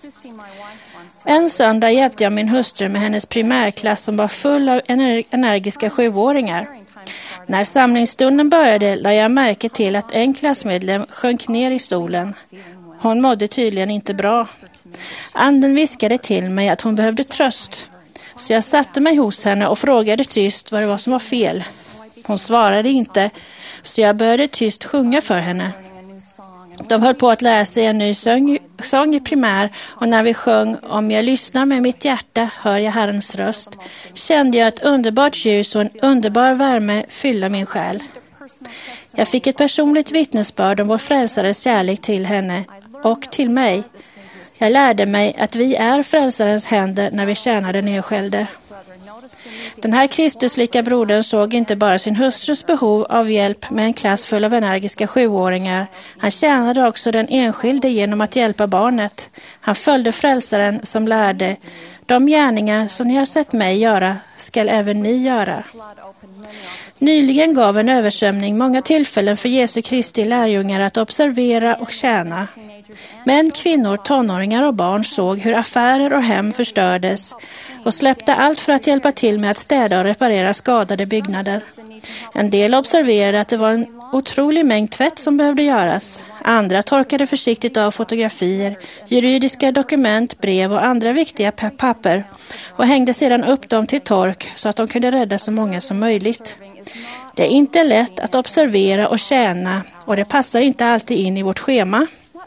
en söndag hjälpte jag min hustru med hennes primärklass som var full av energiska 7-åringar. När samlingsstunden började lade jag märke till att en klassmedlem sjönk ner i stolen. Hon mådde tydligen inte bra. Anden viskade till mig att hon behövde tröst. Så jag satte mig hos henne och frågade tyst vad det var som var fel. Hon svarade inte, så jag började tyst sjunga för henne. De höll på att lära sig en ny sång i primär, och när vi sjöng Om jag lyssnar med mitt hjärta hör jag Herrens röst, kände jag ett underbart ljus och en underbar värme fylla min själ. Jag fick ett personligt vittnesbörd om vår frälsares kärlek till henne och till mig. Jag lärde mig att vi är frälsarens händer när vi tjänar den nedskälde. Den här Kristuslika brodern såg inte bara sin hustrus behov av hjälp med en klass full av energiska 7-åringar. Han tjänade också den enskilde genom att hjälpa barnet. Han följde frälsaren som lärde: de gärningar som ni har sett mig göra skall även ni göra. Nyligen gav en översvämning många tillfällen för Jesu Kristi lärjungar att observera och tjäna. Män, kvinnor, tonåringar och barn såg hur affärer och hem förstördes och släppte allt för att hjälpa till med att städa och reparera skadade byggnader. En del observerade att det var en otrolig mängd tvätt som behövde göras. Andra torkade försiktigt av fotografier, juridiska dokument, brev och andra viktiga papper och hängde sedan upp dem till tork så att de kunde rädda så många som möjligt. Det är inte lätt att observera och tjäna, och det passar inte alltid in i vårt schema.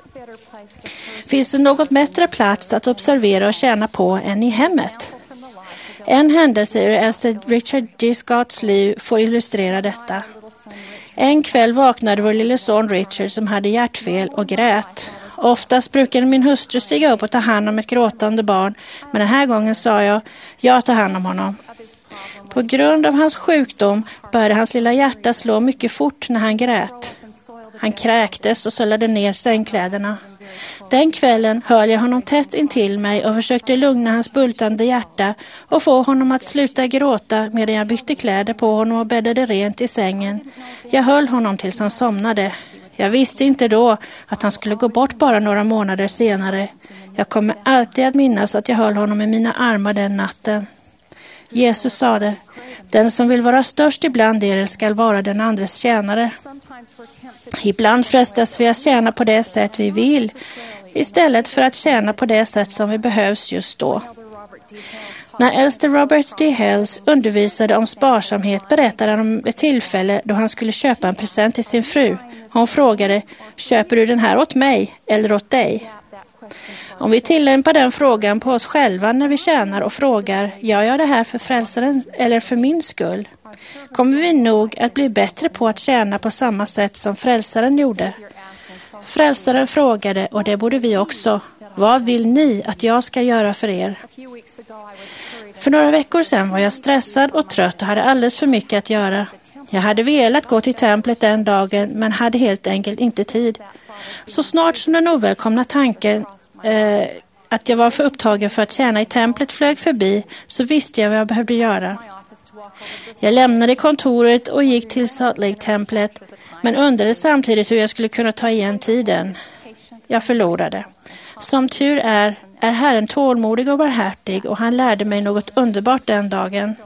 Finns det något bättre plats att observera och tjäna på än i hemmet? En händelse ur äldste Richard G. Scotts liv får illustrera detta. En kväll vaknade vår lille son Richard som hade hjärtfel och grät. Oftast brukade min hustru stiga upp och ta hand om ett gråtande barn, men den här gången sa jag tar hand om honom. På grund av hans sjukdom började hans lilla hjärta slå mycket fort när han grät. Han kräktes och söllade ner sängkläderna. Den kvällen höll jag honom tätt intill mig och försökte lugna hans bultande hjärta och få honom att sluta gråta medan jag bytte kläder på honom och bäddade rent i sängen. Jag höll honom tills han somnade. Jag visste inte då att han skulle gå bort bara några månader senare. Jag kommer alltid att minnas att jag höll honom i mina armar den natten. Jesus sade: den som vill vara störst ibland er skall vara den andres tjänare. Ibland frestas vi att tjäna på det sätt vi vill, istället för att tjäna på det sätt som vi behövs just då. När äldste Robert D. Hales undervisade om sparsamhet berättade han om ett tillfälle då han skulle köpa en present till sin fru. Hon frågade: köper du den här åt mig eller åt dig? Om vi tillämpar den frågan på oss själva när vi tjänar och frågar: gör jag det här för frälsaren eller för min skull? Kommer vi nog att bli bättre på att tjäna på samma sätt som frälsaren gjorde. Frälsaren frågade, och det borde vi också: vad vill ni att jag ska göra för er? För några veckor sedan var jag stressad och trött och hade alldeles för mycket att göra. Jag hade velat gå till templet den dagen men hade helt enkelt inte tid. Så snart som den ovälkomna tanken att jag var för upptagen för att tjäna i templet flög förbi, så visste jag vad jag behövde göra. Jag lämnade kontoret och gick till Salt Lake-templet, men undrade samtidigt hur jag skulle kunna ta igen tiden. Jag förlorade. Som tur är Herren tålmodig och barmhärtig, och han lärde mig något underbart den dagen.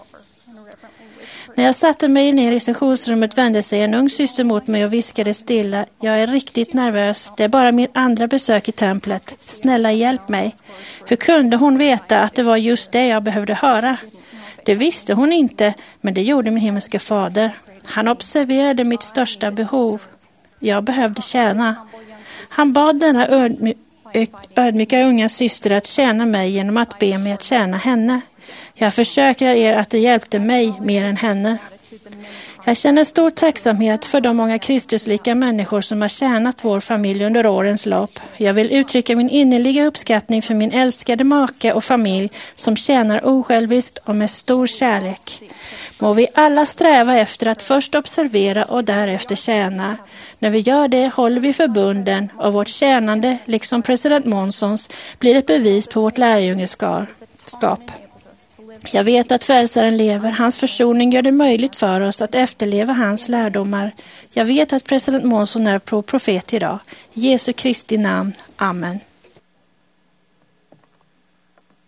När jag satte mig ner i sessionsrummet vände sig en ung syster mot mig och viskade stilla: jag är riktigt nervös. Det är bara min andra besök i templet. Snälla, hjälp mig. Hur kunde hon veta att det var just det jag behövde höra? Det visste hon inte, men det gjorde min himmelske fader. Han observerade mitt största behov. Jag behövde tjäna. Han bad denna ödmjuka unga syster att tjäna mig genom att be mig att tjäna henne. Jag försäkrar er att det hjälpte mig mer än henne. Jag känner stor tacksamhet för de många Kristuslika människor som har tjänat vår familj under årens lopp. Jag vill uttrycka min innerliga uppskattning för min älskade make och familj som tjänar osjälviskt och med stor kärlek. Må vi alla sträva efter att först observera och därefter tjäna. När vi gör det håller vi förbunden, och vårt tjänande, liksom president Monsons, blir ett bevis på vårt lärjungaskap. Jag vet att frälsaren lever. Hans försoning gör det möjligt för oss att efterleva hans lärdomar. Jag vet att president Monson är profet idag. I Jesu Kristi namn. Amen.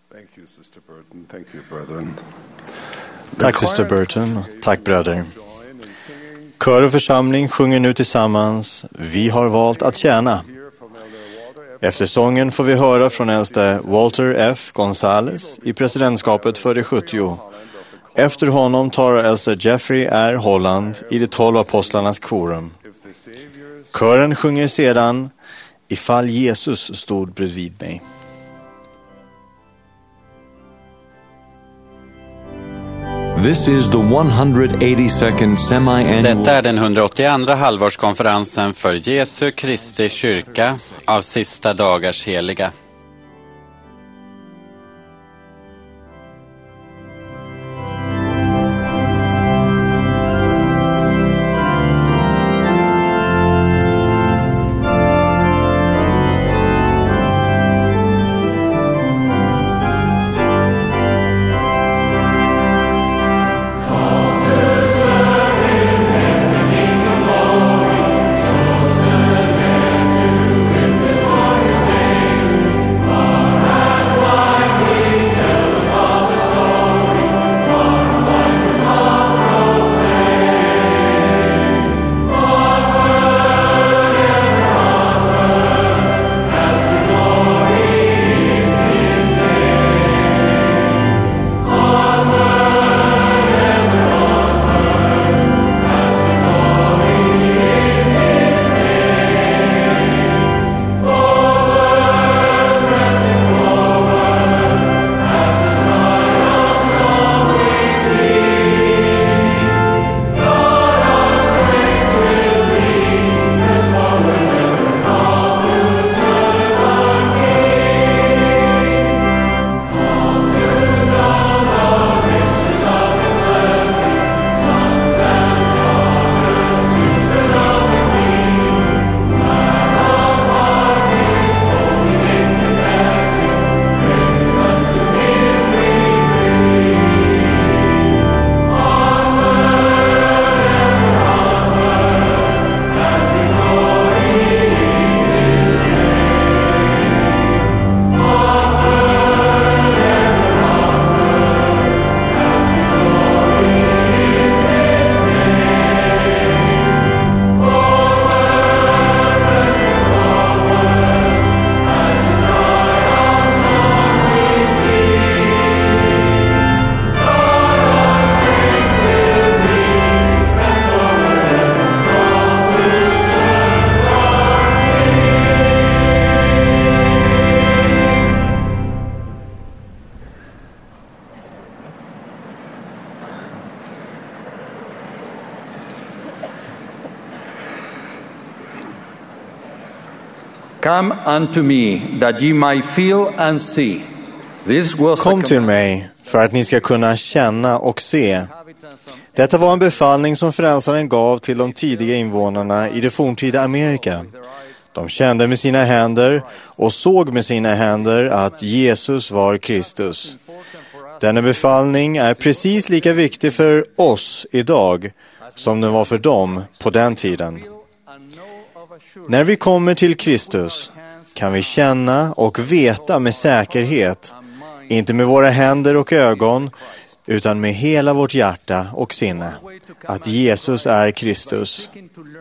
Tack syster Burton. Tack bröder. Kör och församling sjunger nu tillsammans Vi har valt att tjäna. Efter sången får vi höra från äldste Walter F. Gonzales i presidentskapet för de 70. Efter honom tar äldste Jeffrey R. Holland i de 12 apostlarnas korum. Kören sjunger sedan Ifall Jesus stod bredvid mig. This is the 182nd semi-annual. Detta är den 182 halvårskonferensen för Jesu Kristi kyrka av sista dagars heliga. Come unto me, that ye might feel and see. This was Kom till mig för att ni ska kunna känna och se. Detta var en befallning som frälsaren gav till de tidiga invånarna i det forntida Amerika. De kände med sina händer och såg med sina händer att Jesus var Kristus. Denna befallning är precis lika viktig för oss idag som den var för dem på den tiden. När vi kommer till Kristus kan vi känna och veta med säkerhet, inte med våra händer och ögon, utan med hela vårt hjärta och sinne, att Jesus är Kristus.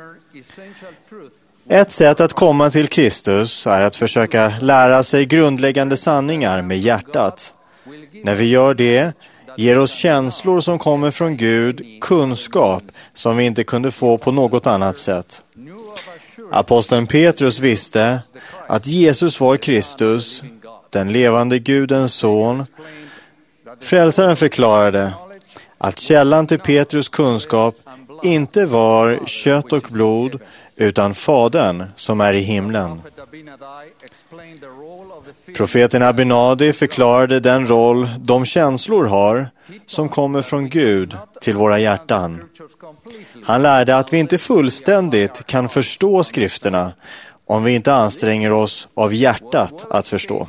Ett sätt att komma till Kristus är att försöka lära sig grundläggande sanningar med hjärtat. När vi gör det ger oss känslor som kommer från Gud, kunskap som vi inte kunde få på något annat sätt. Aposteln Petrus visste att Jesus var Kristus, den levande Gudens son. Frälsaren förklarade att källan till Petrus kunskap inte var kött och blod, utan Fadern som är i himlen. Profeten Abinadi förklarade den roll de känslor har som kommer från Gud till våra hjärtan. Han lärde att vi inte fullständigt kan förstå skrifterna om vi inte anstränger oss av hjärtat att förstå.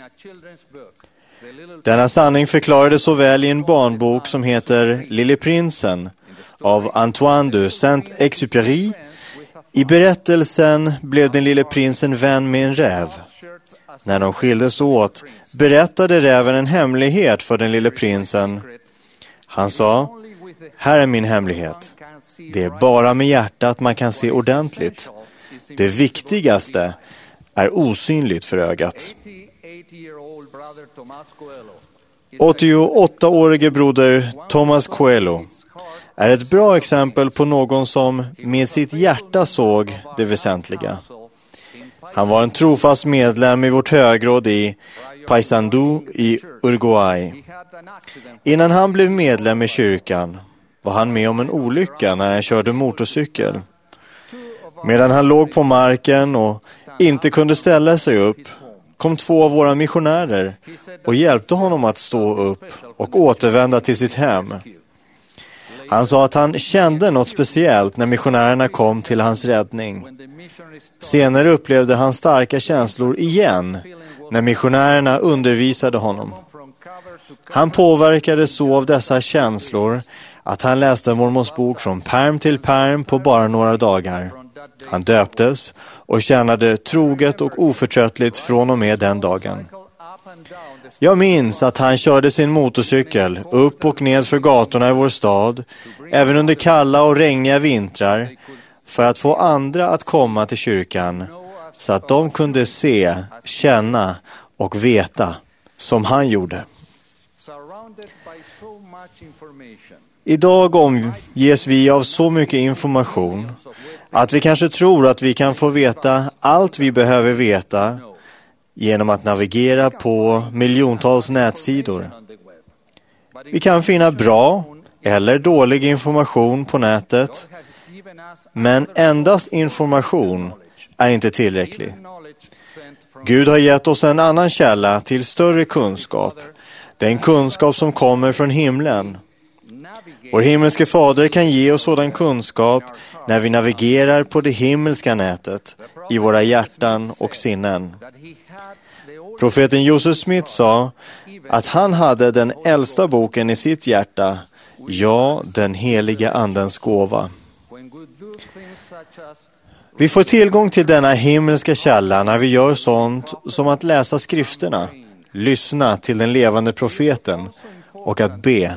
Denna sanning förklarades så väl i en barnbok som heter Lille Prinsen av Antoine de Saint-Exupéry. I berättelsen blev den lille prinsen vän med en räv. När de skildes åt berättade räven en hemlighet för den lille prinsen. Han sa, här är min hemlighet. Det är bara med hjärtat man kan se ordentligt. Det viktigaste är osynligt för ögat. 88-årige broder Thomas Coelho är ett bra exempel på någon som med sitt hjärta såg det väsentliga. Han var en trofast medlem i vårt högråd i Paysandú i Uruguay. Innan han blev medlem i kyrkan var han med om en olycka när han körde motorcykel. Medan han låg på marken och inte kunde ställa sig upp kom 2 av våra missionärer och hjälpte honom att stå upp och återvända till sitt hem. Han sa att han kände något speciellt när missionärerna kom till hans räddning. Senare upplevde han starka känslor igen när missionärerna undervisade honom. Han påverkades så av dessa känslor att han läste mormons bok från pärm till pärm på bara några dagar. Han döptes och tjänade troget och oförtröttligt från och med den dagen. Jag minns att han körde sin motorcykel upp och ned för gatorna i vår stad, även under kalla och regniga vintrar, för att få andra att komma till kyrkan så att de kunde se, känna och veta som han gjorde. Idag omges vi av så mycket information att vi kanske tror att vi kan få veta allt vi behöver veta genom att navigera på miljontals nätsidor. Vi kan finna bra eller dålig information på nätet, men endast information är inte tillräcklig. Gud har gett oss en annan källa till större kunskap, den kunskap som kommer från himlen. Vår himmelske fader kan ge oss sådan kunskap när vi navigerar på det himmelska nätet i våra hjärtan och sinnen. Profeten Joseph Smith sa att han hade den äldsta boken i sitt hjärta, ja, den heliga andens gåva. Vi får tillgång till denna himmelska källa när vi gör sånt som att läsa skrifterna, lyssna till den levande profeten och att be.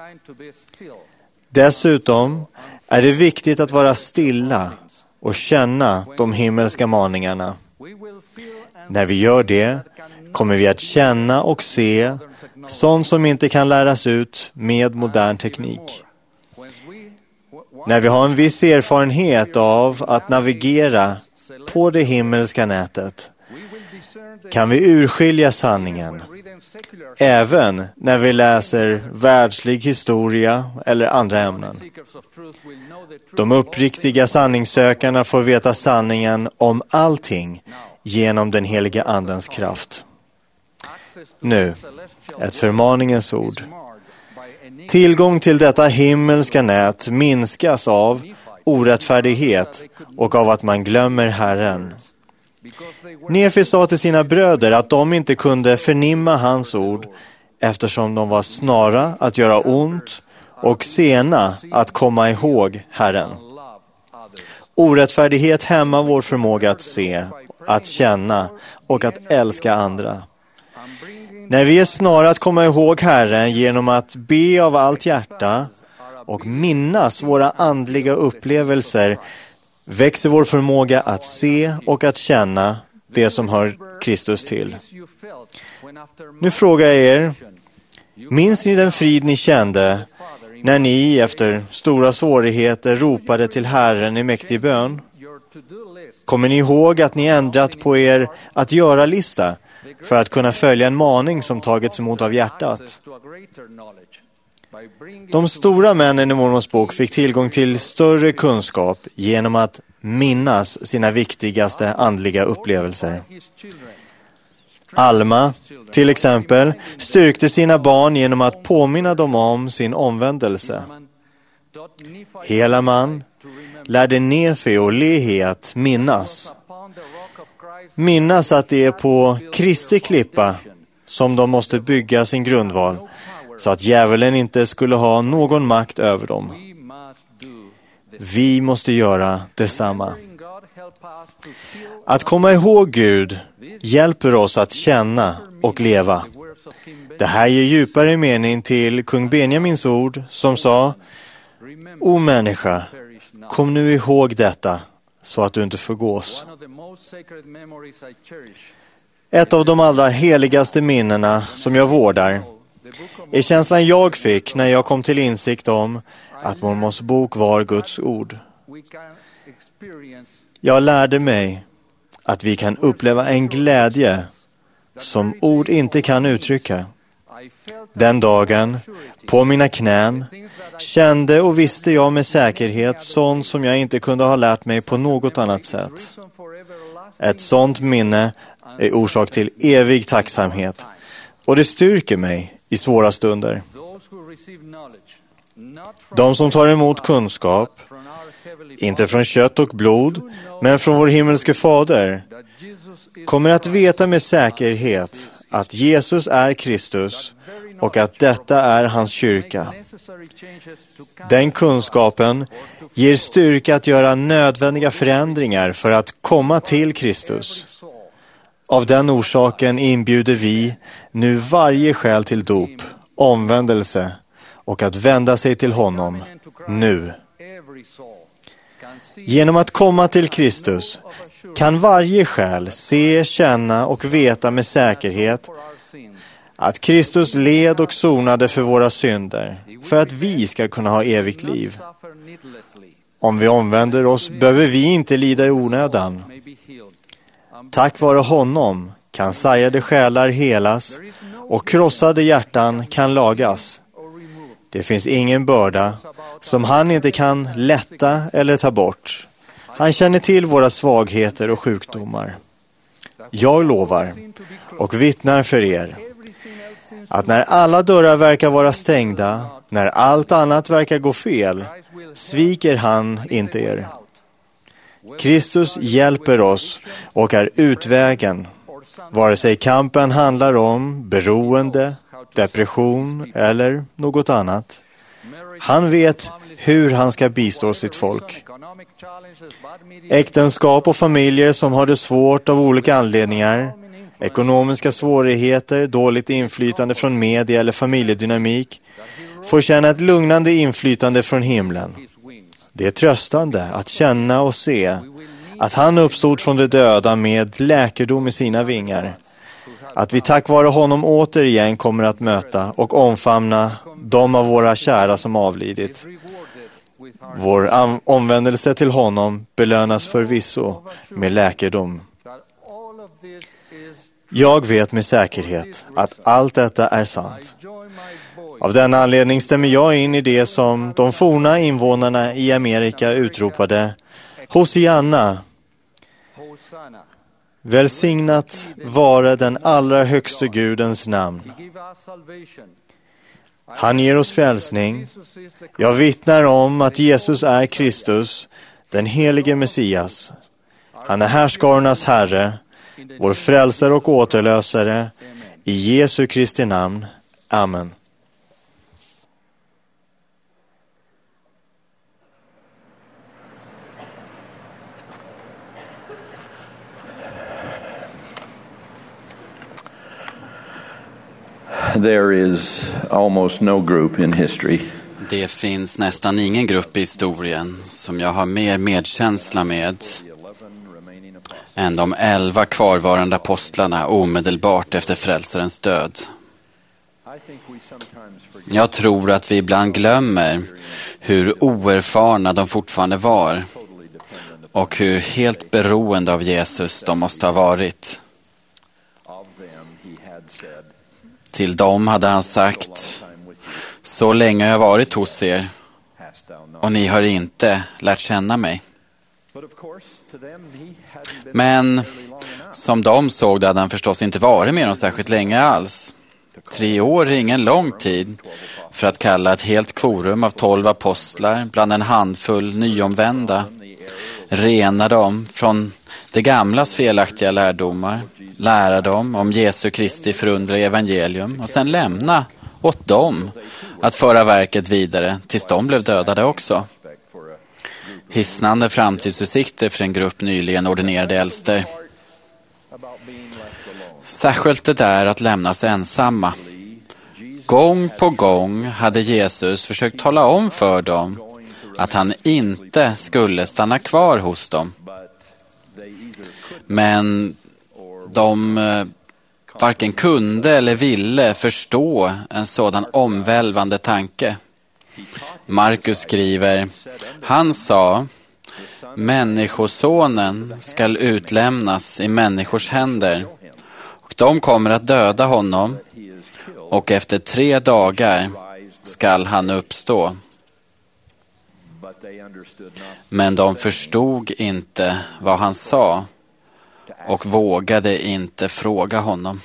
Dessutom är det viktigt att vara stilla och känna de himmelska maningarna. När vi gör det kommer vi att känna och se sånt som inte kan läras ut med modern teknik. När vi har en viss erfarenhet av att navigera på det himmelska nätet kan vi urskilja sanningen, även när vi läser världslig historia eller andra ämnen. De uppriktiga sanningssökarna får veta sanningen om allting genom den heliga andens kraft. Nu, ett förmaningens ord. Tillgång till detta himmelska nät minskas av orättfärdighet och av att man glömmer Herren. Nefi sa till sina bröder att de inte kunde förnimma hans ord eftersom de var snara att göra ont och sena att komma ihåg Herren. Orättfärdighet hämmar vår förmåga att se, att känna och att älska andra. När vi är snara att komma ihåg Herren genom att be av allt hjärta och minnas våra andliga upplevelser växer vår förmåga att se och att känna det som hör Kristus till. Nu frågar jag er, minns ni den frid ni kände när ni efter stora svårigheter ropade till Herren i mäktig bön? Kommer ni ihåg att ni ändrat på er att göra-lista för att kunna följa en maning som tagits emot av hjärtat? De stora männen i mormons bok fick tillgång till större kunskap genom att minnas sina viktigaste andliga upplevelser. Alma, till exempel, styrkte sina barn genom att påminna dem om sin omvändelse. Helaman lärde Nefi och Lehi att minnas. Minnas att det är på Kristi klippa som de måste bygga sin grundval, så att djävulen inte skulle ha någon makt över dem. Vi måste göra detsamma. Att komma ihåg Gud hjälper oss att känna och leva. Det här ger djupare mening till kung Benjamins ord som sa: O människa, kom nu ihåg detta så att du inte förgås. Ett av de allra heligaste minnena som jag vårdar är känslan jag fick när jag kom till insikt om att Mormons bok var Guds ord. Jag lärde mig att vi kan uppleva en glädje som ord inte kan uttrycka. Den dagen, på mina knän, kände och visste jag med säkerhet sånt som jag inte kunde ha lärt mig på något annat sätt. Ett sånt minne är orsak till evig tacksamhet, och det styrker mig i svåra stunder. De som tar emot kunskap, inte från kött och blod, men från vår himmelske fader, kommer att veta med säkerhet att Jesus är Kristus och att detta är hans kyrka. Den kunskapen ger styrka att göra nödvändiga förändringar för att komma till Kristus. Av den orsaken inbjuder vi nu varje själ till dop, omvändelse och att vända sig till honom nu. Genom att komma till Kristus kan varje själ se, känna och veta med säkerhet att Kristus led och sonade för våra synder för att vi ska kunna ha evigt liv. Om vi omvänder oss behöver vi inte lida i onödan. Tack vare honom kan sargade själar helas och krossade hjärtan kan lagas. Det finns ingen börda som han inte kan lätta eller ta bort. Han känner till våra svagheter och sjukdomar. Jag lovar och vittnar för er att när alla dörrar verkar vara stängda, när allt annat verkar gå fel, sviker han inte er. Kristus hjälper oss och är utvägen, vare sig kampen handlar om beroende, depression eller något annat. Han vet hur han ska bistå sitt folk. Äktenskap och familjer som har det svårt av olika anledningar, ekonomiska svårigheter, dåligt inflytande från media eller familjedynamik, får känna ett lugnande inflytande från himlen. Det är tröstande att känna och se att han uppstod från de döda med läkedom i sina vingar. Att vi tack vare honom återigen kommer att möta och omfamna de av våra kära som avlidit. Vår omvändelse till honom belönas förvisso med läkedom. Jag vet med säkerhet att allt detta är sant. Av den anledning stämmer jag in i det som de forna invånarna i Amerika utropade: Hosianna! Välsignat vare den allra högste Gudens namn. Han ger oss frälsning. Jag vittnar om att Jesus är Kristus, den helige Messias. Han är härskarornas Herre, vår frälsare och återlösare. I Jesu Kristi namn. Amen. There is almost no group in history Det finns nästan ingen grupp i historien som jag har mer medkänsla med än de 11 kvarvarande apostlarna omedelbart efter frälsarens död. Jag tror att vi ibland glömmer hur oerfarna de fortfarande var och hur helt beroende av Jesus de måste ha varit. Till dem hade han sagt: så länge jag varit hos er och ni har inte lärt känna mig. Men som de såg det hade han förstås inte varit med dem särskilt länge alls. 3 år är ingen lång tid för att kalla ett helt kvorum av 12 apostlar bland en handfull nyomvända, rena dem från det gamlas felaktiga lärdomar, lära dem om Jesu Kristi förundliga evangelium och sen lämna åt dem att föra verket vidare tills de blev dödade också. Hisnande framtidsutsikter för en grupp nyligen ordinerade äldster. Särskilt det där att lämnas ensamma. Gång på gång hade Jesus försökt tala om för dem att han inte skulle stanna kvar hos dem. Men de varken kunde eller ville förstå en sådan omvälvande tanke. Markus skriver, han sa, människosonen skall utlämnas i människors händer och de kommer att döda honom och efter 3 dagar skall han uppstå. Men de förstod inte vad han sa och vågade inte fråga honom.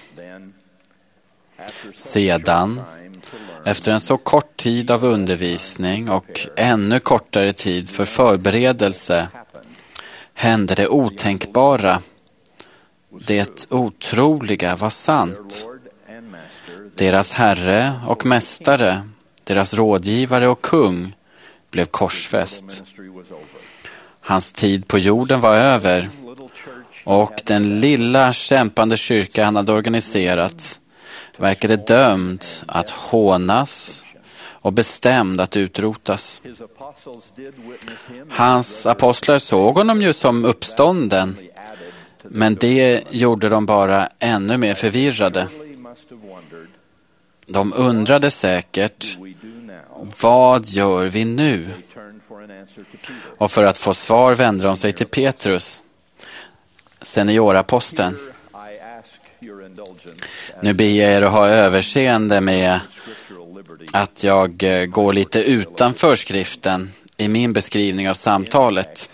Sedan, efter en så kort tid av undervisning och ännu kortare tid för förberedelse, hände det otänkbara. Det otroliga var sant. Deras herre och mästare, deras rådgivare och kung blev korsfäst. Hans tid på jorden var över och den lilla kämpande kyrka han hade organiserat verkade dömd att hånas och bestämd att utrotas. Hans apostlar såg honom ju som uppstånden, men det gjorde dem bara ännu mer förvirrade. De undrade säkert, vad gör vi nu? Och för att få svar vände de sig till Petrus, senioraposteln. Nu ber jag er att ha överseende med att jag går lite utanför skriften i min beskrivning av samtalet.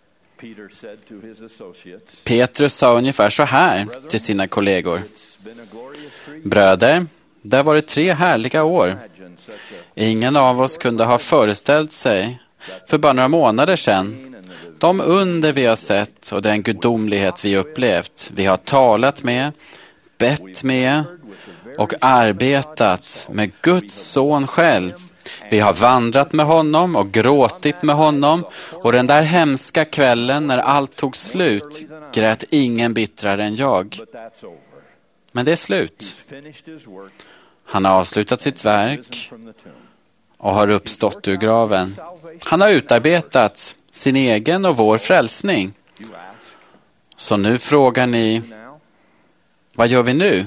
Petrus sa ungefär så här till sina kollegor. Bröder, det har varit 3 härliga år. Ingen av oss kunde ha föreställt sig för bara några månader sedan de under vi har sett och den gudomlighet vi upplevt. Vi har talat med, bett med och arbetat med Guds son själv. Vi har vandrat med honom och gråtit med honom, och den där hemska kvällen när allt tog slut grät ingen bittrare än jag. Men det är slut. Han har avslutat sitt verk och har uppstått ur graven. Han har utarbetat sin egen och vår frälsning. Så nu frågar ni, vad gör vi nu?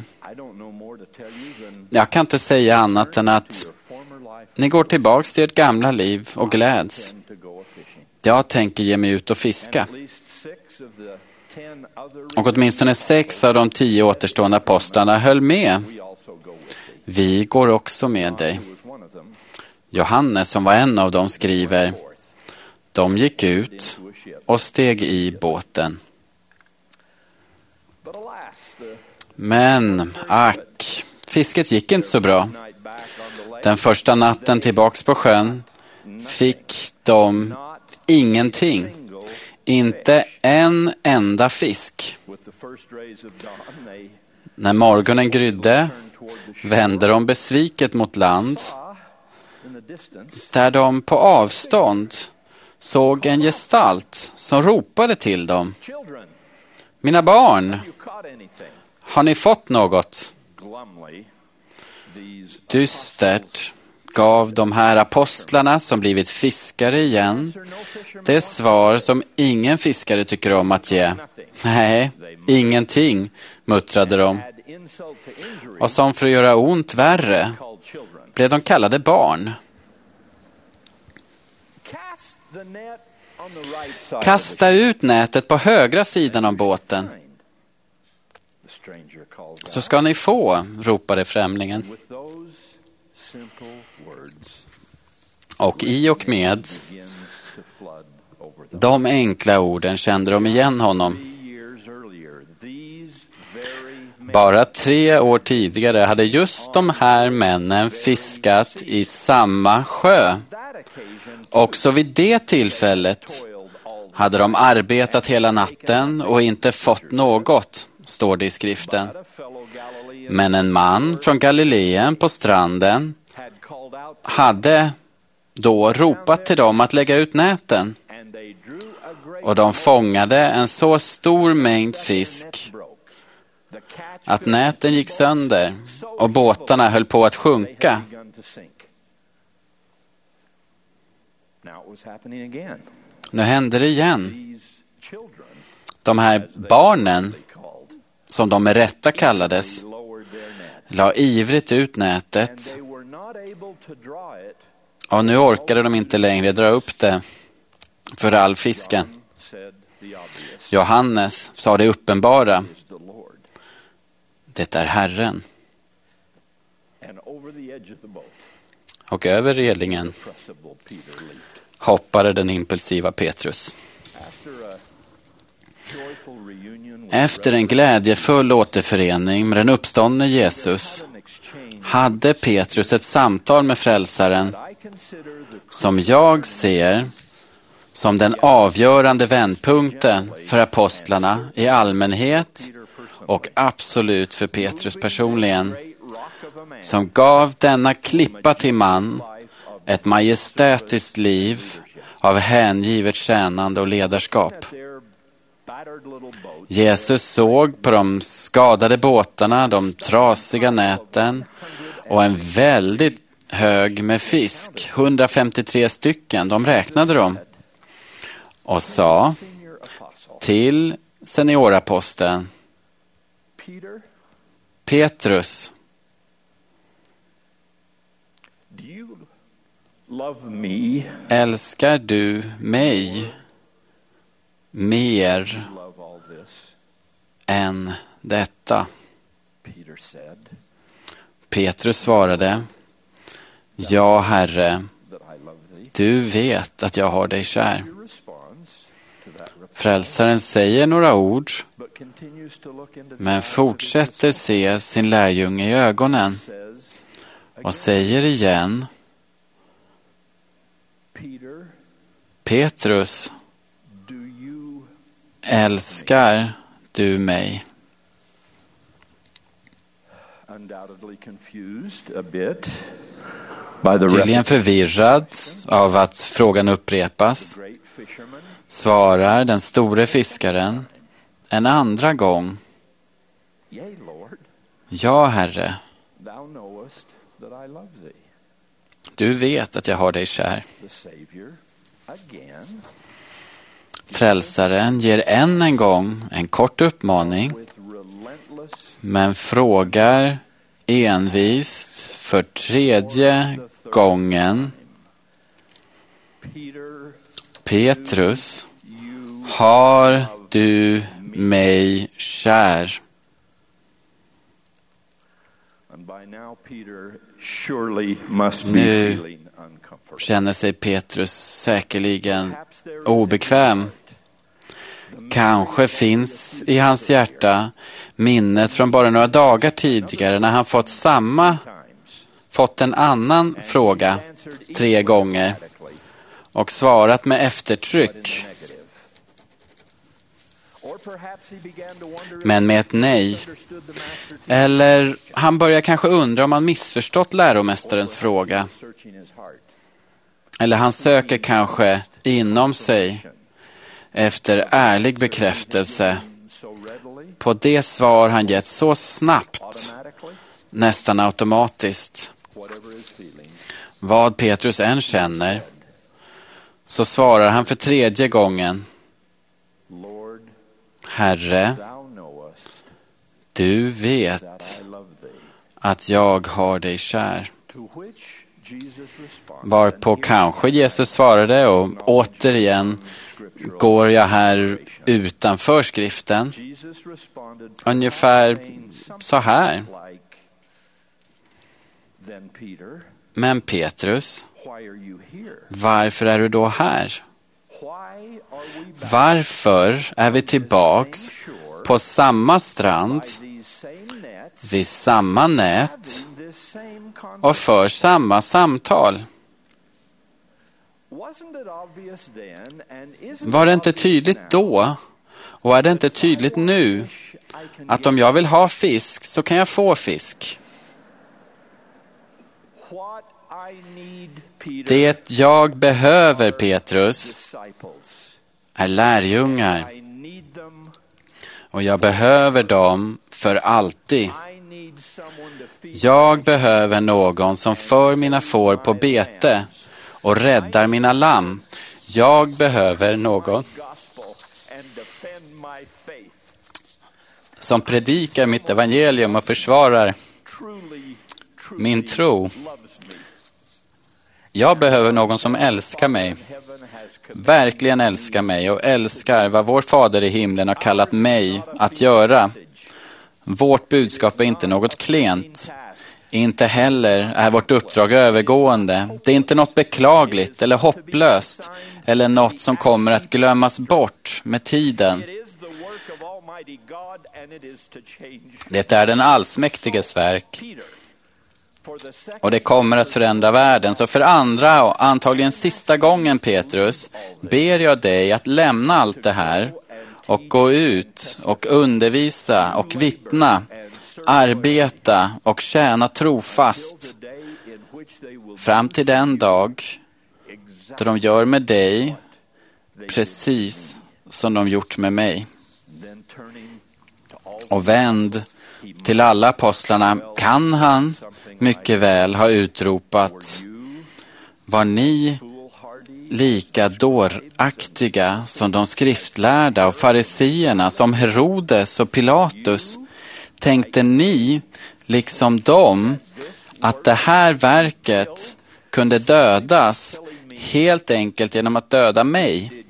Jag kan inte säga annat än att ni går tillbaks till ert gamla liv och gläds. Jag tänker ge mig ut och fiska. Och åtminstone 6 av de 10 återstående apostlarna höll med. Vi går också med dig. Johannes, som var en av dem, skriver, de gick ut och steg i båten. Men, ack, fisket gick inte så bra. Den första natten tillbaks på sjön fick de ingenting. Inte en enda fisk. När morgonen grydde vände de besviket mot land, där de på avstånd såg en gestalt som ropade till dem. Mina barn, har ni fått något? Dystert gav de här apostlarna som blivit fiskare igen det svar som ingen fiskare tycker om att ge. Nej, ingenting, muttrade de. Och som för att göra ont värre blev de kallade barn. Kasta ut nätet på högra sidan av båten, så ska ni få, ropade främlingen. Och i och med de enkla orden kände de igen honom. Bara 3 år tidigare hade just de här männen fiskat i samma sjö. Också vid det tillfället hade de arbetat hela natten och inte fått något, står det i skriften. Men en man från Galileen på stranden hade då ropat till dem att lägga ut näten. och de fångade en så stor mängd fisk att näten gick sönder och båtarna höll på att sjunka. Nu hände det igen. De här barnen, som de med rätta kallades, la ivrigt ut nätet. Och nu orkade de inte längre dra upp det för all fisken. Johannes sa det uppenbara. Det är Herren. Och över relingen hoppade den impulsiva Petrus. Efter en glädjefull återförening med den uppståndne Jesus hade Petrus ett samtal med frälsaren som jag ser som den avgörande vändpunkten för apostlarna i allmänhet och absolut för Petrus personligen, som gav denna klippa till man ett majestätiskt liv av hängivet tjänande och ledarskap. Jesus såg på de skadade båtarna, de trasiga näten och en väldigt hög med fisk, 153 stycken, de räknade dem, och sa till senioraposteln: Petrus, älskar du mig mer än detta? Petrus svarade: Ja, Herre, du vet att jag har dig kär. Frälsaren säger några ord, men fortsätter se sin lärjunge i ögonen och säger igen: Petrus, älskar du mig? Tydligen förvirrad av att frågan upprepas, svarar den store fiskaren en andra gång: Ja, Herre, du vet att jag har dig kär. Frälsaren ger än en gång en kort uppmaning, men frågar envist för tredje gången: Petrus, har du mig kär? Nu känner sig Petrus säkerligen obekväm. Kanske finns i hans hjärta minnet från bara några dagar tidigare när han fått en annan fråga 3 gånger och svarat med eftertryck, men med ett nej. Eller han börjar kanske undra om han missförstått läromästarens fråga. Eller han söker kanske inom sig efter ärlig bekräftelse på det svar han gett så snabbt, nästan automatiskt. Vad Petrus än känner, så svarar han för 3:e gången: Herre, du vet att jag har dig kär. Varpå kanske Jesus svarade, och återigen går jag här utanför skriften, ungefär så här: Men Petrus, varför är du då här? Varför är vi tillbaks på samma strand, vid samma nät och för samma samtal? Var det inte tydligt då, och är det inte tydligt nu, att om jag vill ha fisk så kan jag få fisk? Det jag behöver, Petrus, är lärjungar. Och jag behöver dem för alltid. Jag behöver någon som för mina får på bete och räddar mina lamm. Jag behöver någon som predikar mitt evangelium och försvarar min tro. Jag behöver någon som älskar mig, verkligen älskar mig och älskar vad vår Fader i himlen har kallat mig att göra. Vårt budskap är inte något klent. Inte heller är vårt uppdrag övergående. Det är inte något beklagligt eller hopplöst eller något som kommer att glömmas bort med tiden. Det är den allsmäktiges verk. Och det kommer att förändra världen. Så för andra och antagligen sista gången, Petrus, ber jag dig att lämna allt det här och gå ut och undervisa och vittna, arbeta och tjäna trofast fram till den dag då de gör med dig precis som de gjort med mig. Och vänd till alla apostlarna kan han mycket väl ha utropat: var ni lika dåraktiga som de skriftlärda och fariseerna, som Herodes och Pilatus? Tänkte ni liksom dem att det här verket kunde dödas helt enkelt genom att döda mig?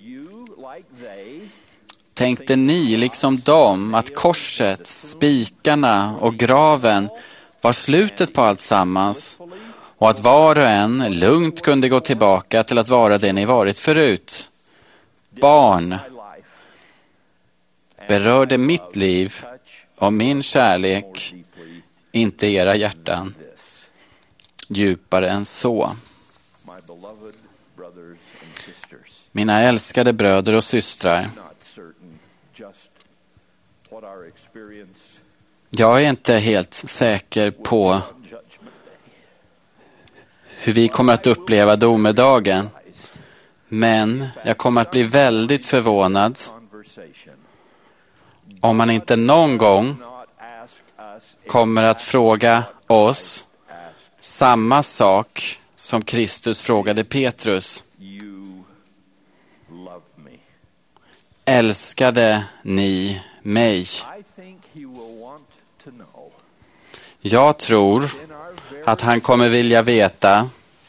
Tänkte ni liksom dem att korset, spikarna och graven var slutet på allt sammans och att var och en lugnt kunde gå tillbaka till att vara det ni varit förut? Barn, berörde mitt liv och min kärlek inte era hjärtan djupare än så? Mina älskade bröder och systrar, jag är inte helt säker på hur vi kommer att uppleva domedagen, men jag kommer att bli väldigt förvånad om man inte någon gång kommer att fråga oss samma sak som Kristus frågade Petrus. Älskade ni mig? Jag tror att han kommer vilja veta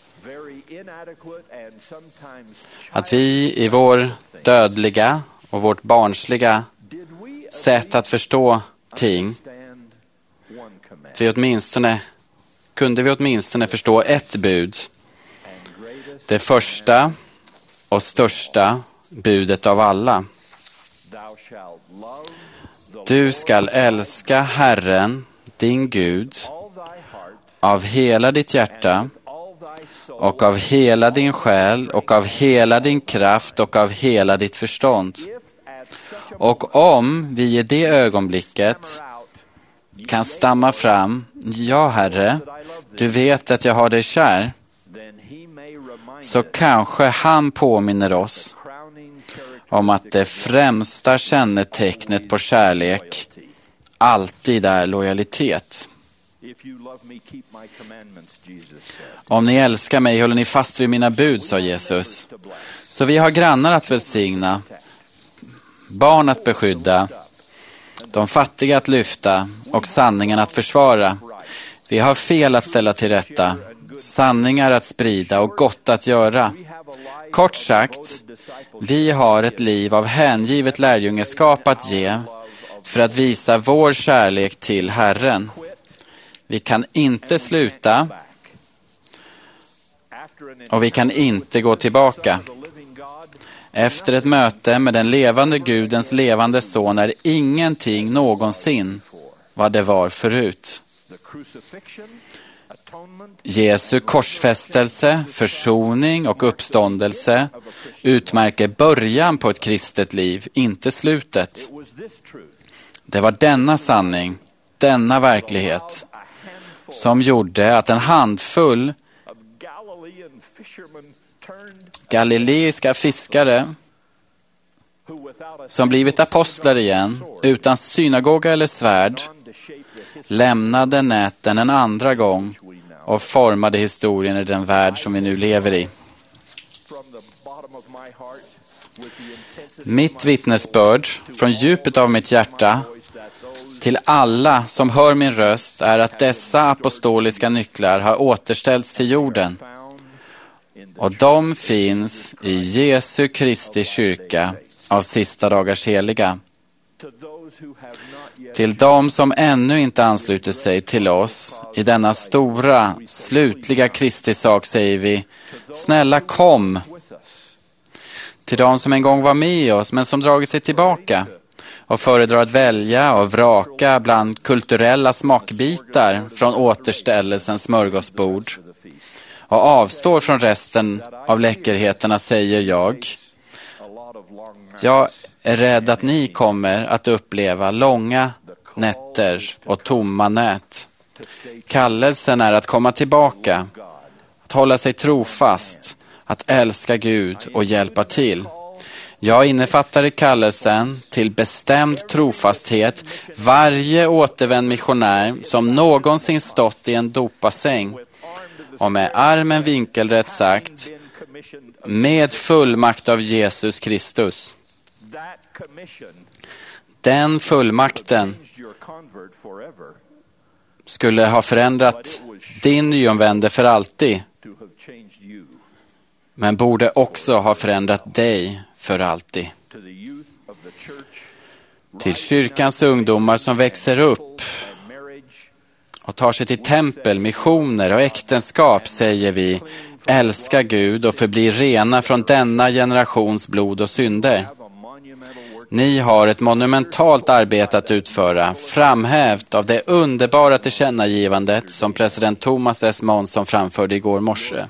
att vi i vår dödliga och vårt barnsliga sätt att förstå ting, kunde vi åtminstone förstå ett bud. Det första och största budet av alla. Du skall älska Herren, din Gud, av hela ditt hjärta och av hela din själ och av hela din kraft och av hela ditt förstånd. Och om vi i det ögonblicket kan stamma fram: ja, Herre, du vet att jag har dig kär, så kanske han påminner oss om att det främsta kännetecknet på kärlek alltid är lojalitet. Om ni älskar mig håller ni fast vid mina bud, sa Jesus. Så vi har grannar att välsigna, barn att beskydda, de fattiga att lyfta och sanningen att försvara. Vi har fel att ställa till rätta, sanningar att sprida och gott att göra. Kort sagt, vi har ett liv av hängivet lärjungeskap att ge för att visa vår kärlek till Herren. Vi kan inte sluta och vi kan inte gå tillbaka. Efter ett möte med den levande Gudens levande son är ingenting någonsin vad det var förut. Jesu korsfästelse, försoning och uppståndelse utmärker början på ett kristet liv, inte slutet. Det var denna sanning, denna verklighet, som gjorde att en handfull galileiska fiskare som blivit apostlar igen, utan synagoga eller svärd, lämnade näten en andra gång och formade historien i den värld som vi nu lever i. Mitt vittnesbörd från djupet av mitt hjärta till alla som hör min röst är att dessa apostoliska nycklar har återställts till jorden. Och de finns i Jesu Kristi kyrka av sista dagars heliga. Till dem som ännu inte ansluter sig till oss i denna stora, slutliga Kristi sak säger vi: snälla kom. Till dem som en gång var med oss men som dragit sig tillbaka och föredrar att välja och vraka bland kulturella smakbitar från återställelsens smörgåsbord och avstår från resten av läckerheterna säger jag är rädd att ni kommer att uppleva långa nätter och tomma nät. Kallelsen är att komma tillbaka, att hålla sig trofast, att älska Gud och hjälpa till. Jag innefattar i kallelsen till bestämd trofasthet varje återvänd missionär som någonsin stått i en dopassäng och med armen vinkelrätt sagt med fullmakt av Jesus Kristus. Den fullmakten skulle ha förändrat din nyomvände för alltid, men borde också ha förändrat dig för alltid. Till kyrkans ungdomar som växer upp och tar sig till tempel, missioner och äktenskap säger vi: älska Gud och förbli rena från denna generations blod och synder. Ni har ett monumentalt arbete att utföra, framhävt av det underbara tillkännagivandet som president Thomas S. Monson framförde igår morse.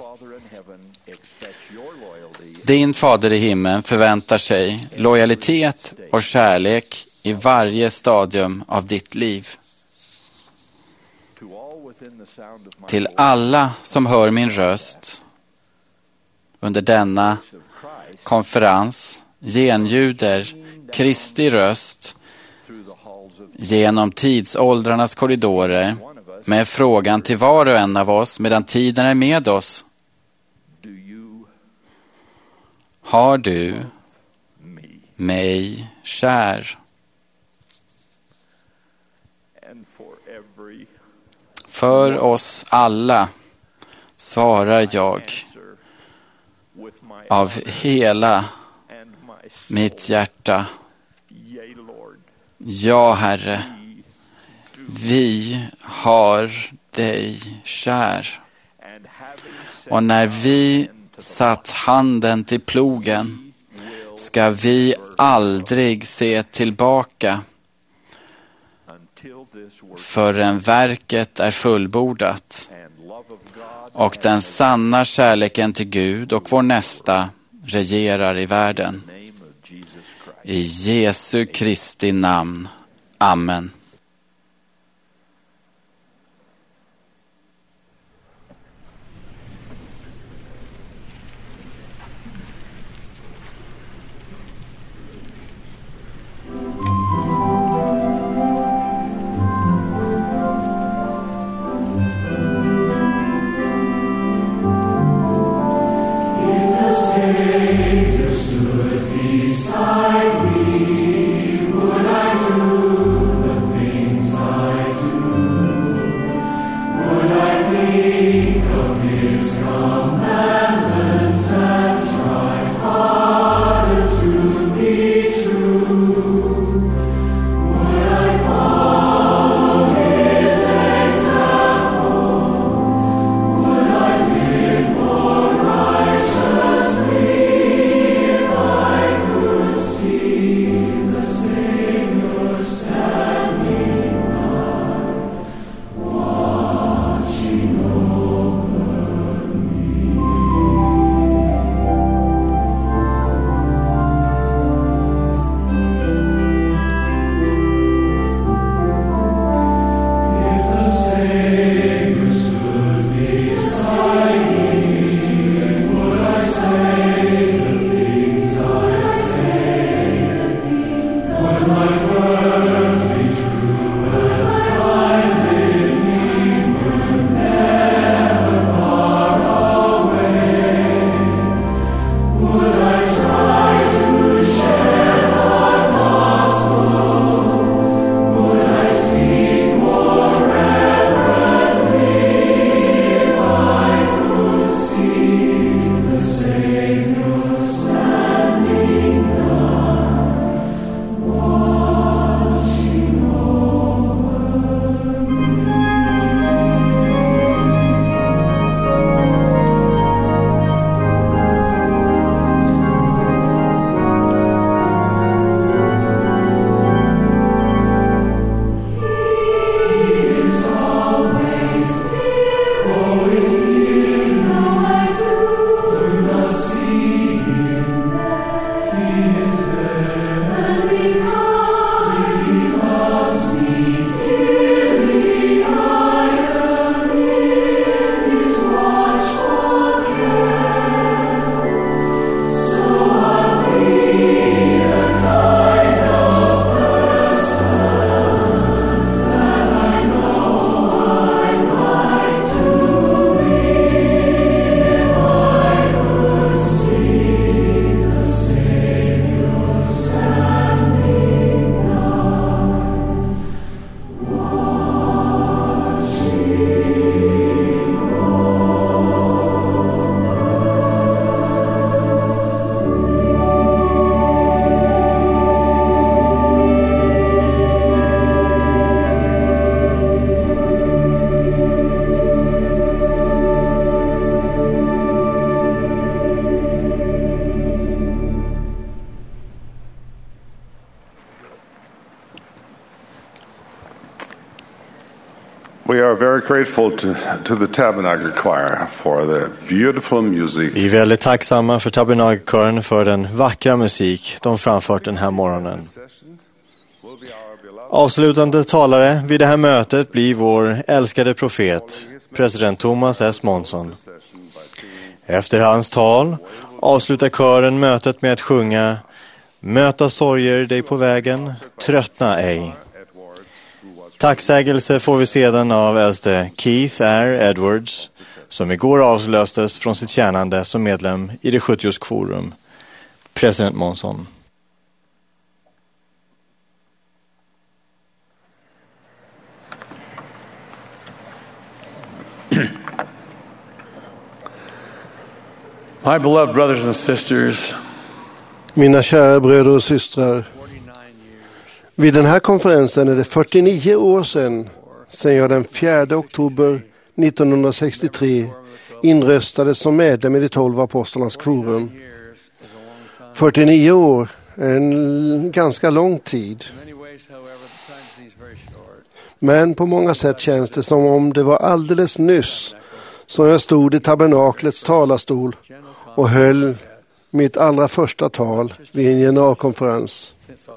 Din fader i himlen förväntar sig lojalitet och kärlek i varje stadium av ditt liv. Till alla som hör min röst under denna konferens genljuder Kristi röst genom tidsåldrarnas korridorer med frågan till var och en av oss medan tiden är med oss: har du mig kär? För oss alla svarar jag av hela mitt hjärta: ja, Herre, vi har dig kär. Och när vi satt handen till plogen ska vi aldrig se tillbaka förrän verket är fullbordat och den sanna kärleken till Gud och vår nästa regerar i världen. I Jesu Kristi namn. Amen. Beside me, would I do the thing are very grateful to the Tabernacle Choir for the beautiful music. Vi är väldigt tacksamma för Tabernakelkören för den vackra musik de framfört den här morgonen. Avslutande talare vid det här mötet blir vår älskade profet, president Thomas S. Monson. Efter hans tal avslutar kören mötet med att sjunga Möta sorger dig på vägen, tröttna ej. Tacksägelse får vi sedan av äldste Keith R. Edwards, som igår avlöstes från sitt tjänande som medlem i det 70-års kvorum. President Monson. My beloved brothers and sisters, mina kära bröder och systrar, vid den här konferensen är det 49 år sedan jag den 4 oktober 1963 inröstades som medlem i de 12 apostlarnas kvorum. 49 år är en ganska lång tid. Men på många sätt känns det som om det var alldeles nyss som jag stod i tabernaklets talarstol och höll mitt allra första tal vid en generalkonferens.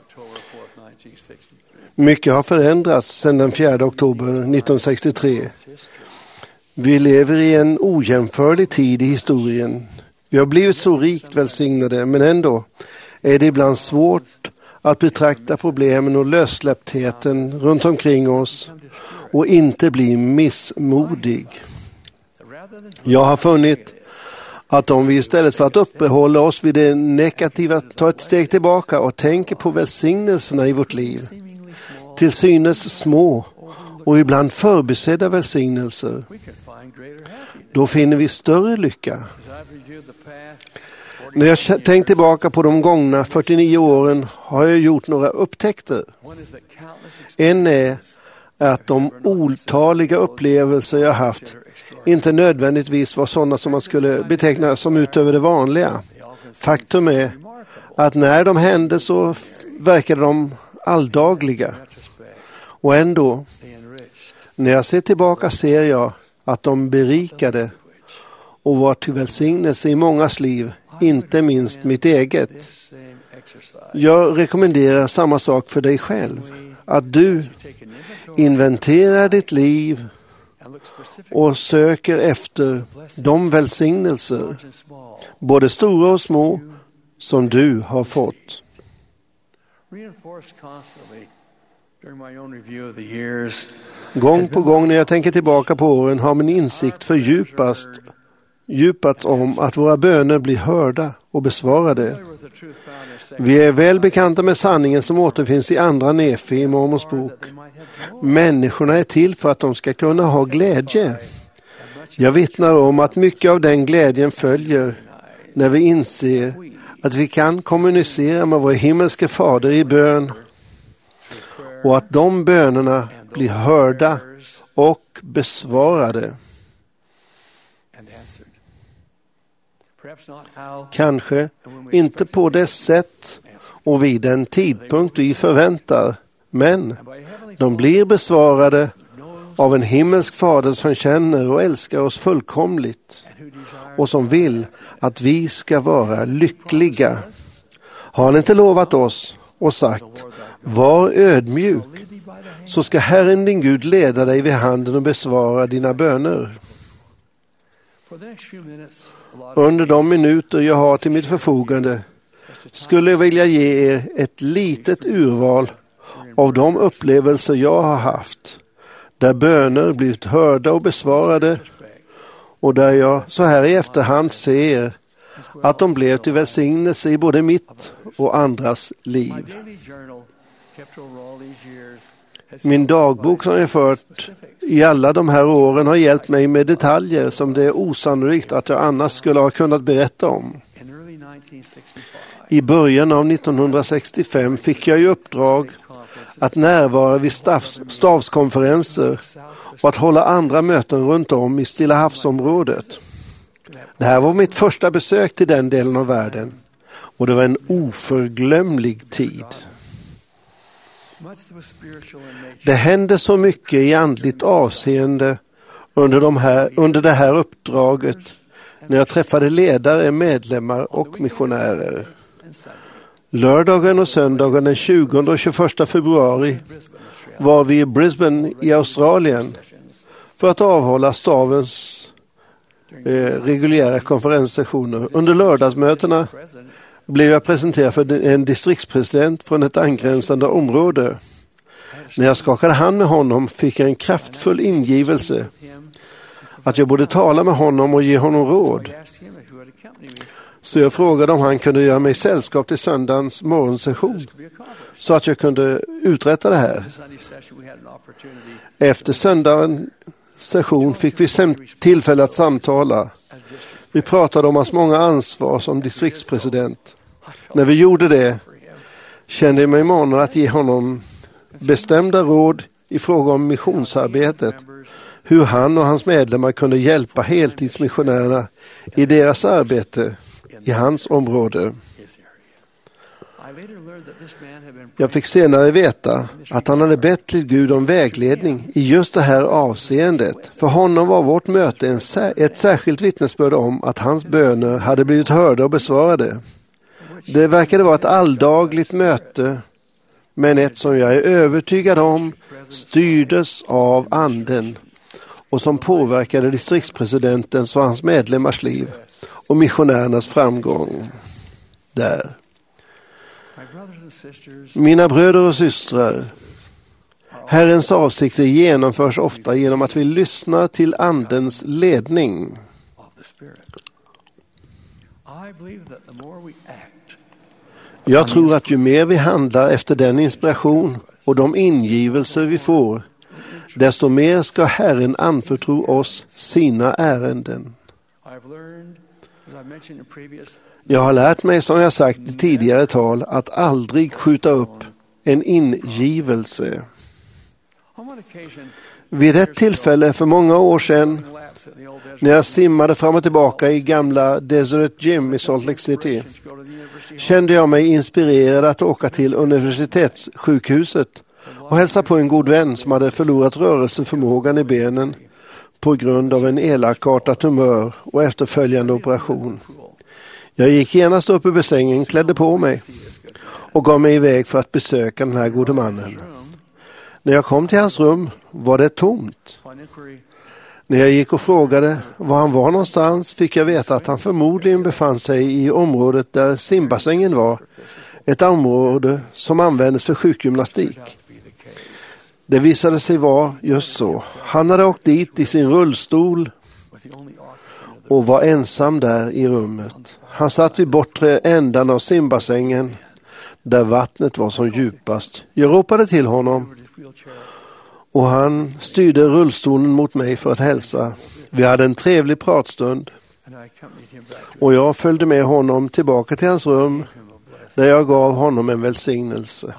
Mycket har förändrats sedan den 4 oktober 1963. Vi lever i en ojämförlig tid i historien. Vi har blivit så rikt välsignade, men ändå är det ibland svårt att betrakta problemen och lössläpptheten runt omkring oss och inte bli missmodig. Jag har funnit att om vi istället för att uppehålla oss vid det negativa tar ett steg tillbaka och tänker på välsignelserna i vårt liv, till synes små och ibland förbisedda välsignelser, då finner vi större lycka. När jag tänkt tillbaka på de gångna 49 åren har jag gjort några upptäckter. En är att de otaliga upplevelser jag haft inte nödvändigtvis var sådana som man skulle beteckna som utöver det vanliga. Faktum är att när de hände så verkade de alldagliga. Och ändå, när jag ser tillbaka ser jag att de berikade och var till välsignelse i mångas liv, inte minst mitt eget. Jag rekommenderar samma sak för dig själv. Att du inventerar ditt liv och söker efter de välsignelser, både stora och små, som du har fått. Gång på gång när jag tänker tillbaka på åren har min insikt djupats om att våra böner blir hörda och besvarade. Vi är väl bekanta med sanningen som återfinns i andra Nefi i Mormons bok. Människorna är till för att de ska kunna ha glädje. Jag vittnar om att mycket av den glädjen följer när vi inser att vi kan kommunicera med vår himmelske fader i bön och att de bönerna blir hörda och besvarade. Kanske inte på det sätt och vid den tidpunkt vi förväntar, men de blir besvarade av en himmelsk fader som känner och älskar oss fullkomligt och som vill att vi ska vara lyckliga. Har han inte lovat oss och sagt, var ödmjuk, så ska Herren din Gud leda dig vid handen och besvara dina böner. Under de minuter jag har till mitt förfogande skulle jag vilja ge er ett litet urval av de upplevelser jag har haft, där böner blivit hörda och besvarade och där jag så här i efterhand ser att de blev till välsignelse i både mitt och andras liv. Min dagbok som jag fört i alla de här åren har hjälpt mig med detaljer som det är osannolikt att jag annars skulle ha kunnat berätta om. I början av 1965 fick jag i uppdrag att närvara vid stavskonferenser och att hålla andra möten runt om i Stilla havsområdet. Det här var mitt första besök till den delen av världen och det var en oförglömlig tid. Det händer så mycket i andligt avseende under det här uppdraget när jag träffade ledare, medlemmar och missionärer. Lördagen och söndagen den 20 och 21 februari var vi i Brisbane i Australien för att avhålla stavens reguljära konferenssessioner. Under lördagsmötena blev jag presenterad för en distriktspresident från ett angränsande område. När jag skakade hand med honom fick jag en kraftfull ingivelse att jag borde tala med honom och ge honom råd. Så jag frågade om han kunde göra mig sällskap till söndagens morgonsession så att jag kunde uträtta det här. Efter söndagens session fick vi tillfälle att samtala. Vi pratade om hans många ansvar som distriktspresident. När vi gjorde det kände jag mig manad att ge honom bestämda råd i fråga om missionsarbetet, hur han och hans medlemmar kunde hjälpa heltidsmissionärerna i deras arbete i hans område. Jag fick senare veta att han hade bett till Gud om vägledning i just det här avseendet. För honom var vårt möte ett särskilt vittnesbörd om att hans böner hade blivit hörda och besvarade. Det verkade vara ett alldagligt möte, men ett som jag är övertygad om styrdes av anden och som påverkade distriktspresidentens och hans medlemmars liv och missionärernas framgång där. Mina bröder och systrar, Herrens avsikter genomförs ofta genom att vi lyssnar till andens ledning. Jag tror att ju mer vi handlar efter den inspiration och de ingivelser vi får, desto mer ska Herren anförtro oss sina ärenden. Jag har lärt mig, som jag sagt i tidigare tal, att aldrig skjuta upp en ingivelse. Vid ett tillfälle för många år sedan, när jag simmade fram och tillbaka i gamla Desert Gym i Salt Lake City, kände jag mig inspirerad att åka till universitetssjukhuset och hälsa på en god vän som hade förlorat rörelseförmågan i benen på grund av en elakartad tumör och efterföljande operation. Jag gick genast upp ur sängen, klädde på mig och gav mig iväg för att besöka den här gode mannen. När jag kom till hans rum var det tomt. När jag gick och frågade var han var någonstans fick jag veta att han förmodligen befann sig i området där simbassängen var. Ett område som användes för sjukgymnastik. Det visade sig vara just så. Han hade åkt dit i sin rullstol och var ensam där i rummet. Han satt vid bortre ändan av simbassängen där vattnet var som djupast. Jag ropade till honom och han styrde rullstolen mot mig för att hälsa. Vi hade en trevlig pratstund och jag följde med honom tillbaka till hans rum där jag gav honom en välsignelse.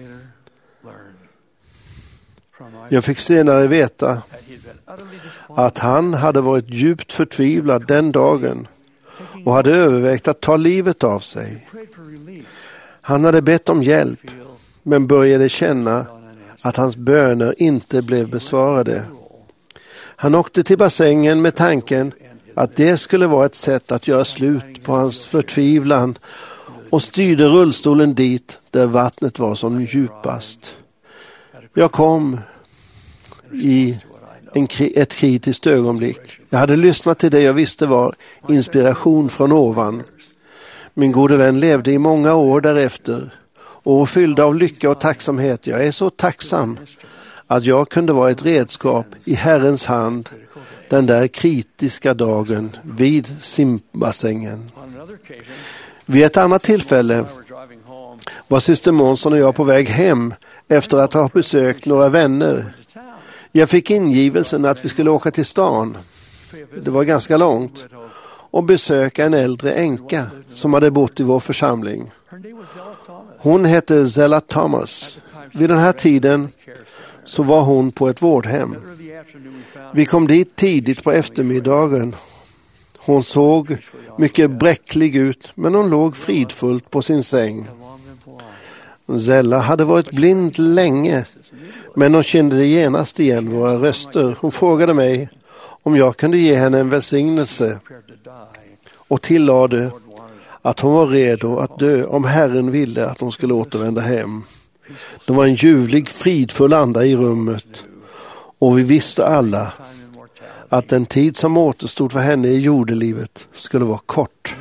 Jag fick senare veta att han hade varit djupt förtvivlad den dagen och hade övervägt att ta livet av sig. Han hade bett om hjälp men började känna att hans böner inte blev besvarade. Han åkte till bassängen med tanken att det skulle vara ett sätt att göra slut på hans förtvivlan och styrde rullstolen dit där vattnet var som djupast. Jag kom i ett kritiskt ögonblick. Jag hade lyssnat till det jag visste var inspiration från ovan. Min gode vän levde i många år därefter och fyllde av lycka och tacksamhet. Jag är så tacksam att jag kunde vara ett redskap i Herrens hand den där kritiska dagen vid simbassängen. Vid ett annat tillfälle var syster Månsson och jag på väg hem efter att ha besökt några vänner. Jag fick ingivelsen att vi skulle åka till stan. Det var ganska långt. Och besöka en äldre änka som hade bott i vår församling. Hon hette Zella Thomas. Vid den här tiden så var hon på ett vårdhem. Vi kom dit tidigt på eftermiddagen. Hon såg mycket bräcklig ut, men hon låg fridfullt på sin säng. Zella hade varit blind länge, men hon kände genast igen våra röster. Hon frågade mig om jag kunde ge henne en välsignelse och tillade att hon var redo att dö om Herren ville att hon skulle återvända hem. Det var en ljuvlig, fridfull anda i rummet, och vi visste alla att den tid som återstod för henne i jordelivet skulle vara kort.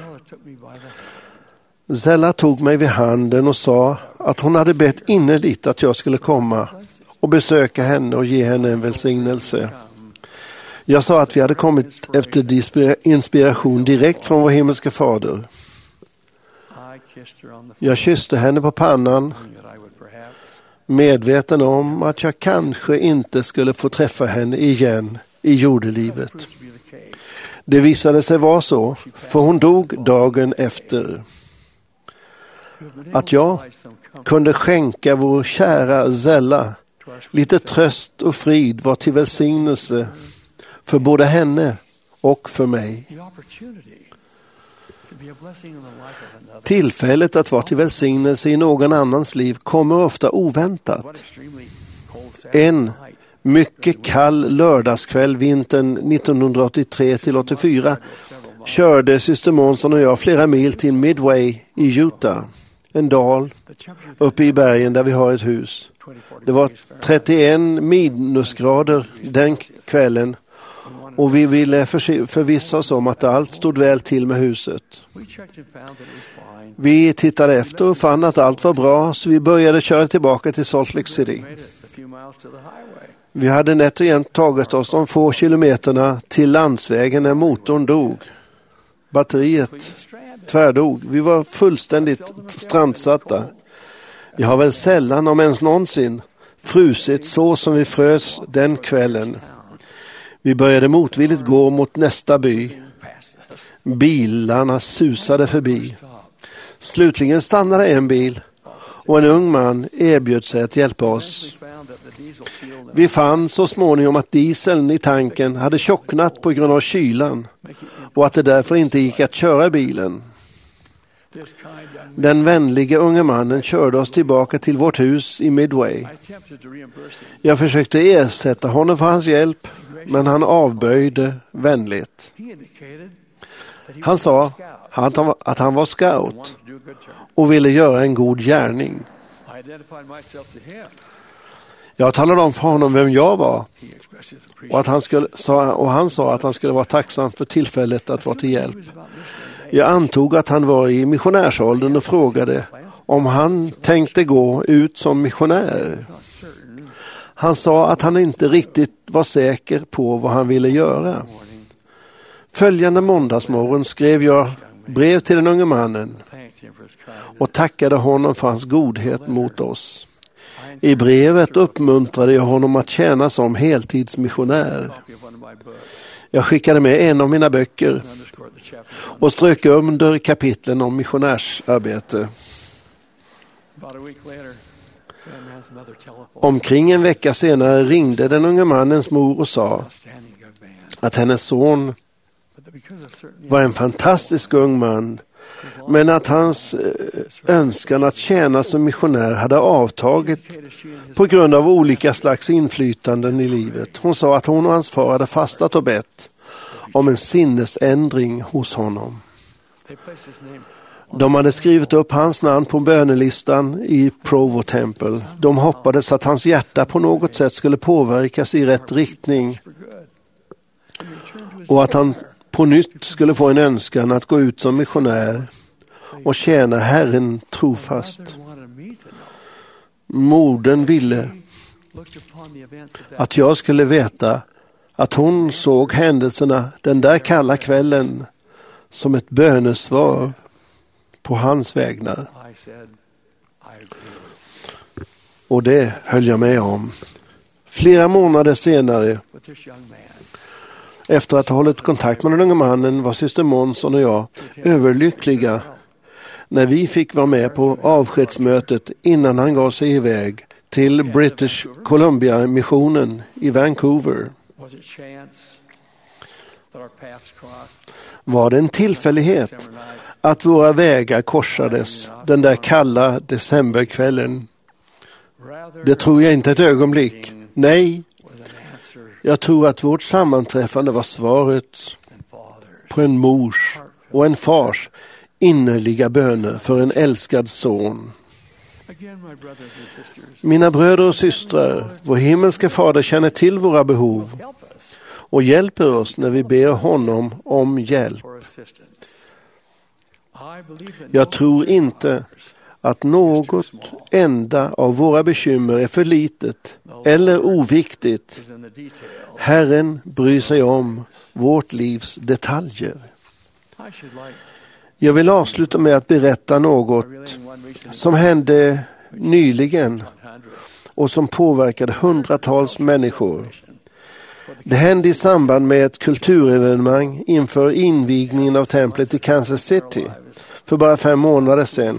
Zella tog mig vid handen och sa att hon hade bett innerligt att jag skulle komma och besöka henne och ge henne en välsignelse. Jag sa att vi hade kommit efter inspiration direkt från vår himmelske fader. Jag kysste henne på pannan, medveten om att jag kanske inte skulle få träffa henne igen i jordelivet. Det visade sig vara så, för hon dog dagen efter. Att jag kunde skänka vår kära Zella lite tröst och frid var till välsignelse för både henne och för mig. Tillfället att vara till välsignelse i någon annans liv kommer ofta oväntat. En mycket kall lördagskväll vintern 1983-84 körde syster Månsson och jag flera mil till Midway i Utah, en dal uppe i bergen där vi har ett hus. Det var 31 minusgrader den kvällen, och vi ville förvissa oss om att allt stod väl till med huset. Vi tittade efter och fann att allt var bra, så vi började köra tillbaka till Salt Lake City. Vi hade nätt och jämnt tagit oss de få kilometerna till landsvägen när motorn dog. Batteriet tvärdog. Vi var fullständigt strandsatta. Jag har väl sällan, om ens någonsin, frusit så som vi frös den kvällen. Vi började motvilligt gå mot nästa by. Bilarna susade förbi. Slutligen stannade en bil och en ung man erbjöd sig att hjälpa oss. Vi fann så småningom att dieseln i tanken hade tjocknat på grund av kylan och att det därför inte gick att köra bilen. Den vänliga unge mannen körde oss tillbaka till vårt hus i Midway. Jag försökte ersätta honom för hans hjälp, men han avböjde vänligt. Han sa att han var scout och ville göra en god gärning. Jag talade om för honom vem jag var, och han sa att han skulle vara tacksam för tillfället att vara till hjälp. Jag antog att han var i missionärsåldern och frågade om han tänkte gå ut som missionär. Han sa att han inte riktigt var säker på vad han ville göra. Följande måndagsmorgon skrev jag brev till den unge mannen och tackade honom för hans godhet mot oss. I brevet uppmuntrade jag honom att tjäna som heltidsmissionär. Jag skickade med en av mina böcker och strök under kapitlen om missionärsarbete. Omkring en vecka senare ringde den unge mannens mor och sa att hennes son var en fantastisk ung man, men att hans önskan att tjäna som missionär hade avtagit på grund av olika slags inflytanden i livet. Hon sa att hon och hans far hade fastat och bett om en sinnesändring hos honom. De hade skrivit upp hans namn på bönelistan i Provo Temple. De hoppades att hans hjärta på något sätt skulle påverkas i rätt riktning och att han på nytt skulle få en önskan att gå ut som missionär och tjäna Herren trofast. Modern ville att jag skulle veta att hon såg händelserna den där kalla kvällen som ett bönesvar på hans vägnar. Och det höll jag med om. Flera månader senare, efter att ha hållit kontakt med den unge mannen, var syster Månsson och jag överlyckliga när vi fick vara med på avskedsmötet innan han gav sig iväg till British Columbia-missionen i Vancouver. Var det en tillfällighet att våra vägar korsades den där kalla decemberkvällen? Det tror jag inte ett ögonblick. Nej, jag tror att vårt sammanträffande var svaret på en mors och en fars innerliga böner för en älskad son. Mina bröder och systrar, vår himmelske fader känner till våra behov och hjälper oss när vi ber honom om hjälp. Jag tror inte att något enda av våra bekymmer är för litet eller oviktigt. Herren bryr sig om vårt livs detaljer. Jag vill avsluta med att berätta något som hände nyligen och som påverkade hundratals människor. Det hände i samband med ett kulturevenemang inför invigningen av templet i Kansas City för bara 5 månader sedan.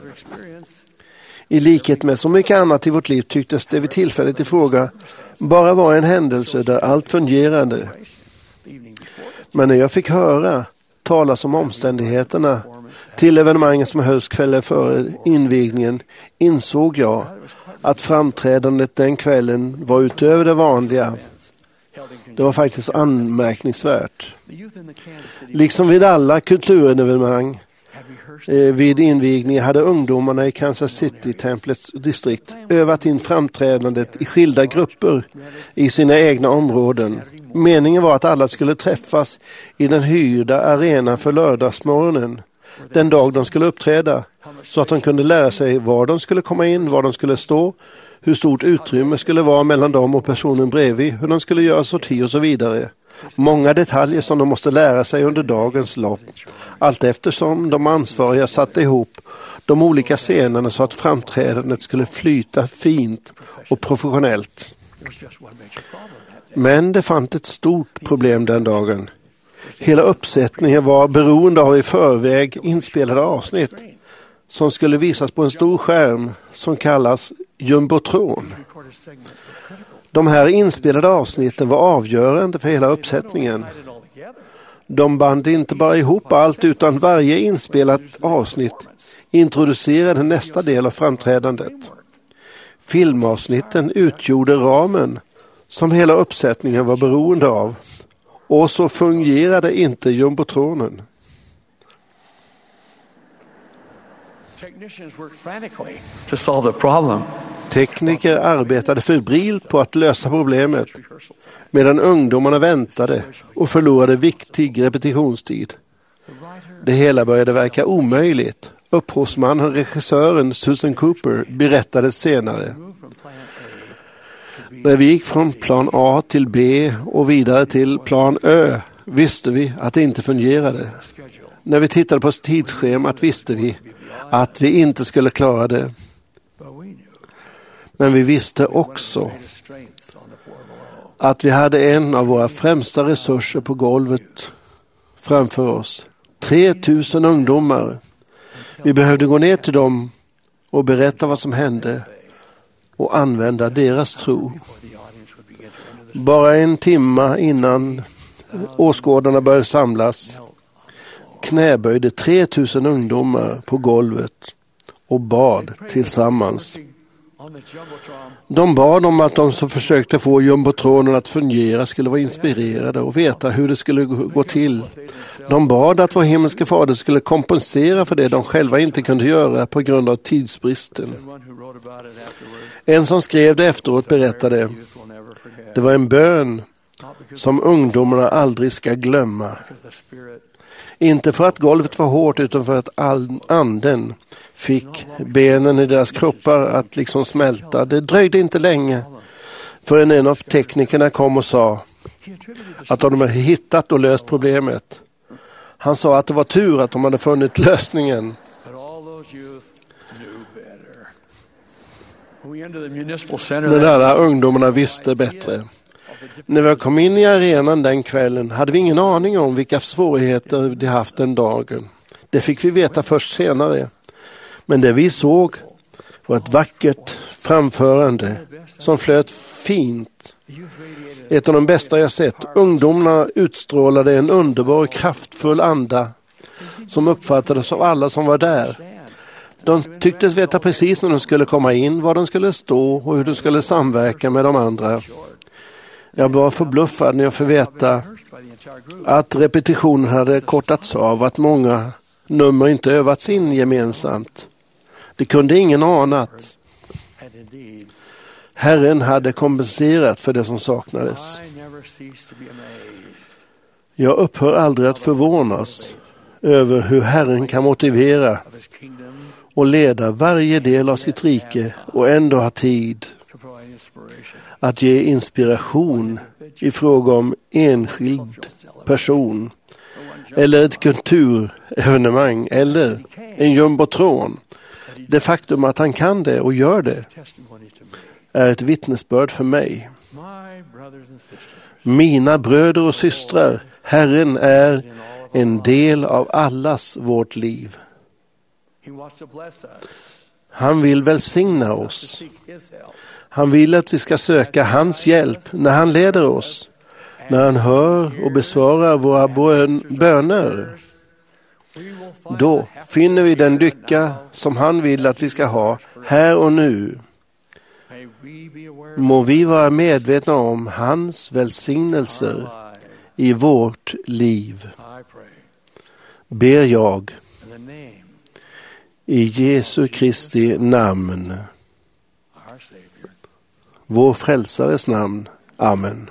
I likhet med så mycket annat i vårt liv tycktes det vid tillfället i fråga bara vara en händelse där allt fungerade. Men när jag fick höra talas om omständigheterna till evenemanget som hölls kvällen före invigningen insåg jag att framträdandet den kvällen var utöver det vanliga. Det var faktiskt anmärkningsvärt. Liksom vid alla kulturevenemang vid invigningen hade ungdomarna i Kansas City-templets distrikt övat in framträdandet i skilda grupper i sina egna områden. Meningen var att alla skulle träffas i den hyrda arenan för lördagsmorgonen den dag de skulle uppträda, så att de kunde lära sig var de skulle komma in, var de skulle stå, hur stort utrymme skulle vara mellan dem och personen bredvid, hur de skulle göra sorti och så vidare. Många detaljer som de måste lära sig under dagens lopp, allt eftersom de ansvariga satte ihop de olika scenerna så att framträdandet skulle flyta fint och professionellt. Men det fanns ett stort problem den dagen. Hela uppsättningen var beroende av i förväg inspelade avsnitt som skulle visas på en stor skärm som kallas jumbotron. De här inspelade avsnitten var avgörande för hela uppsättningen. De band inte bara ihop allt, utan varje inspelat avsnitt introducerade nästa del av framträdandet. Filmavsnitten utgjorde ramen som hela uppsättningen var beroende av. Och så fungerade inte jumbotronen. Tekniker arbetade febrilt på att lösa problemet medan ungdomarna väntade och förlorade viktig repetitionstid. Det hela började verka omöjligt. Upphovsmannen, regissören Susan Cooper berättade senare. När vi gick från plan A till B och vidare till plan Ö visste vi att det inte fungerade. När vi tittade på tidsschemat visste vi att vi inte skulle klara det. Men vi visste också att vi hade en av våra främsta resurser på golvet framför oss. 3000 ungdomar. Vi behövde gå ner till dem och berätta vad som hände och använda deras tro. Bara en timme innan åskådarna började samlas knäböjde 3000 ungdomar på golvet och bad tillsammans. De bad om att de som försökte få jumbotronen att fungera skulle vara inspirerade och veta hur det skulle gå till. De bad att vår himmelske fader skulle kompensera för det de själva inte kunde göra på grund av tidsbristen. En som skrev det efteråt berättade: det var en bön som ungdomarna aldrig ska glömma. Inte för att golvet var hårt utan för att anden fick benen i deras kroppar att liksom smälta. Det dröjde inte länge förrän en av teknikerna kom och sa att de hade hittat och löst problemet. Han sa att det var tur att de hade funnit lösningen. Men alla ungdomarna visste bättre. När vi kom in i arenan den kvällen hade vi ingen aning om vilka svårigheter de haft den dagen. Det fick vi veta först senare. Men det vi såg var ett vackert framförande som flöt fint Ett av de bästa jag sett. Ungdomarna utstrålade en underbar och kraftfull anda som uppfattades av alla som var där. De tycktes veta precis när de skulle komma in, var de skulle stå och hur de skulle samverka med de andra. Jag var förbluffad när jag fick veta att repetitionen hade kortats av, att många nummer inte övats in gemensamt. Det kunde ingen anat. Herren hade kompenserat för det som saknades. Jag upphör aldrig att förvånas över hur Herren kan motivera och leda varje del av sitt rike och ändå ha tid att ge inspiration i fråga om enskild person eller ett kulturevenemang eller en jumbotron. Det faktum att han kan det och gör det är ett vittnesbörd för mig. Mina bröder och systrar, Herren är en del av allas vårt liv. Han vill välsigna oss. Han vill att vi ska söka hans hjälp när han leder oss, när han hör och besvarar våra böner. Då finner vi den lycka som han vill att vi ska ha här och nu. Må vi vara medvetna om hans välsignelser i vårt liv. Ber jag i Jesu Kristi namn, vår frälsares namn. Amen.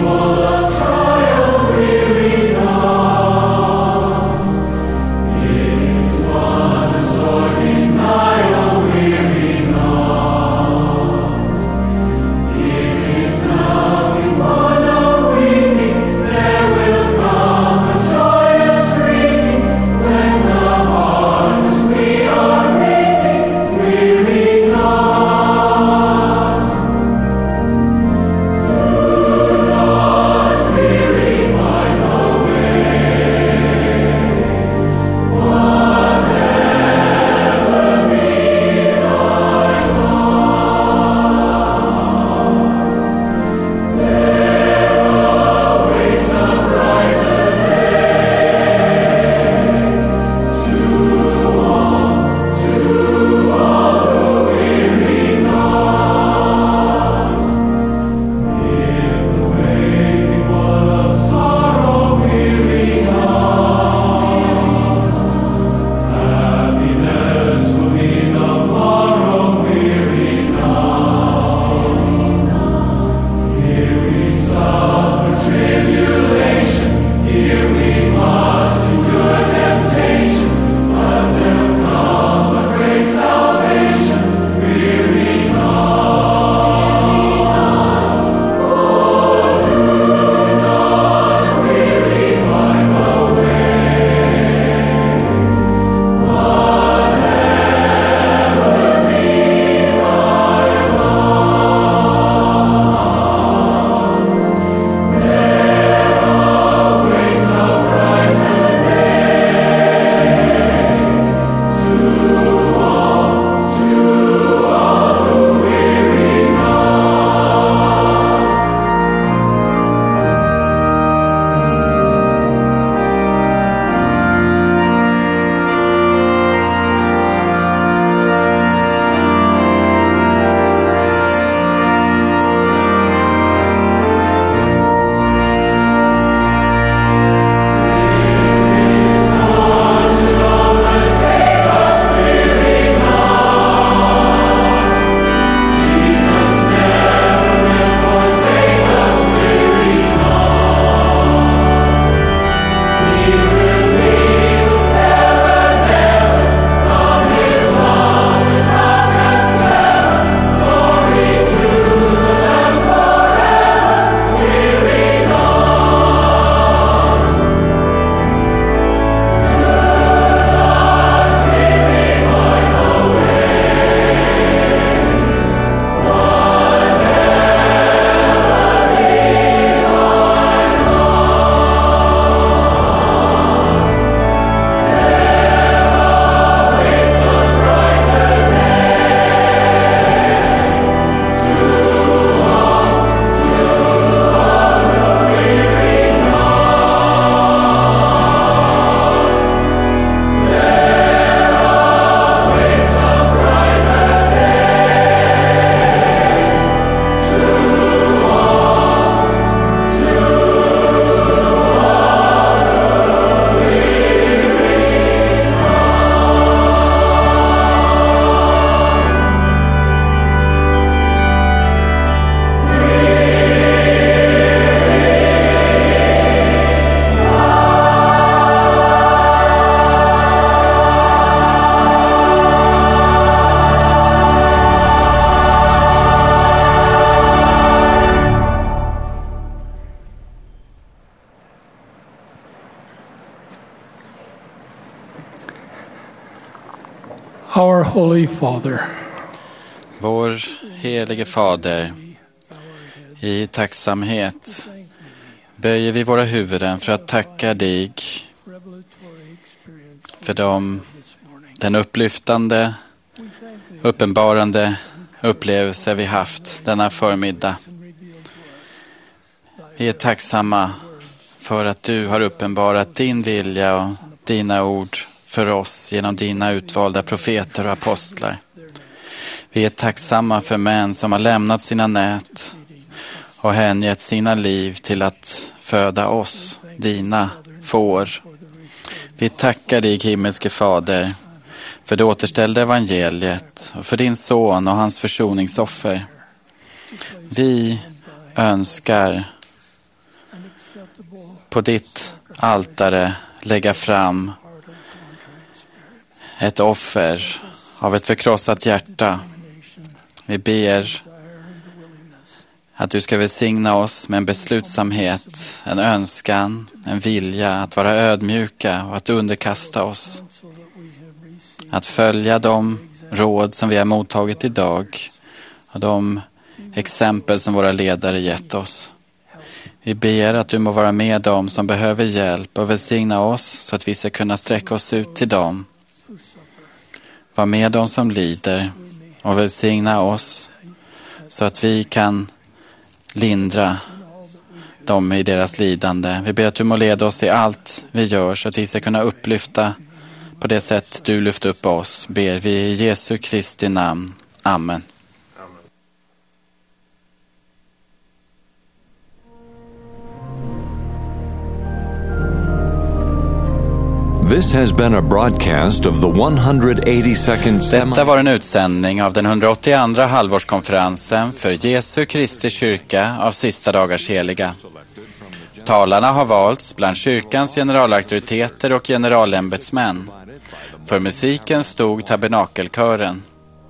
Yeah. Holy Father, Vår helige Fader, i tacksamhet böjer vi våra huvuden för att tacka dig för den upplyftande, uppenbarande upplevelse vi haft denna förmiddag. Vi är tacksamma för att du har uppenbarat din vilja och dina ord för oss genom dina utvalda profeter och apostlar. Vi är tacksamma för män som har lämnat sina nät och hängett sina liv till att föda oss, dina får. Vi tackar dig, himmelske Fader, för det återställda evangeliet och för din son och hans försoningsoffer. Vi önskar på ditt altare lägga fram ett offer av ett förkrossat hjärta. Vi ber att du ska välsigna oss med en beslutsamhet, en önskan, en vilja att vara ödmjuka och att underkasta oss. Att följa de råd som vi har mottagit idag och de exempel som våra ledare gett oss. Vi ber att du må vara med dem som behöver hjälp och välsigna oss så att vi ska kunna sträcka oss ut till dem. Var med dem som lider och välsigna oss så att vi kan lindra dem i deras lidande. Vi ber att du må leda oss i allt vi gör så att vi ska kunna upplyfta på det sätt du lyft upp oss. Ber vi i Jesu Kristi namn. Amen. This has been a broadcast of the 182nd Detta var en utsändning av den 182 halvårskonferensen för Jesu Kristi kyrka av sista dagars heliga. Talarna har valts bland kyrkans generalauktoriteter och generalämbetsmän. För musiken stod tabernakelkören.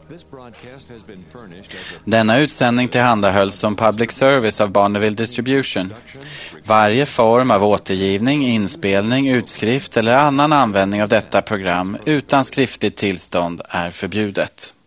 Denna utsändning tillhandahölls som public service av Bonneville Distribution. Varje form av återgivning, inspelning, utskrift eller annan användning av detta program utan skriftligt tillstånd är förbjudet.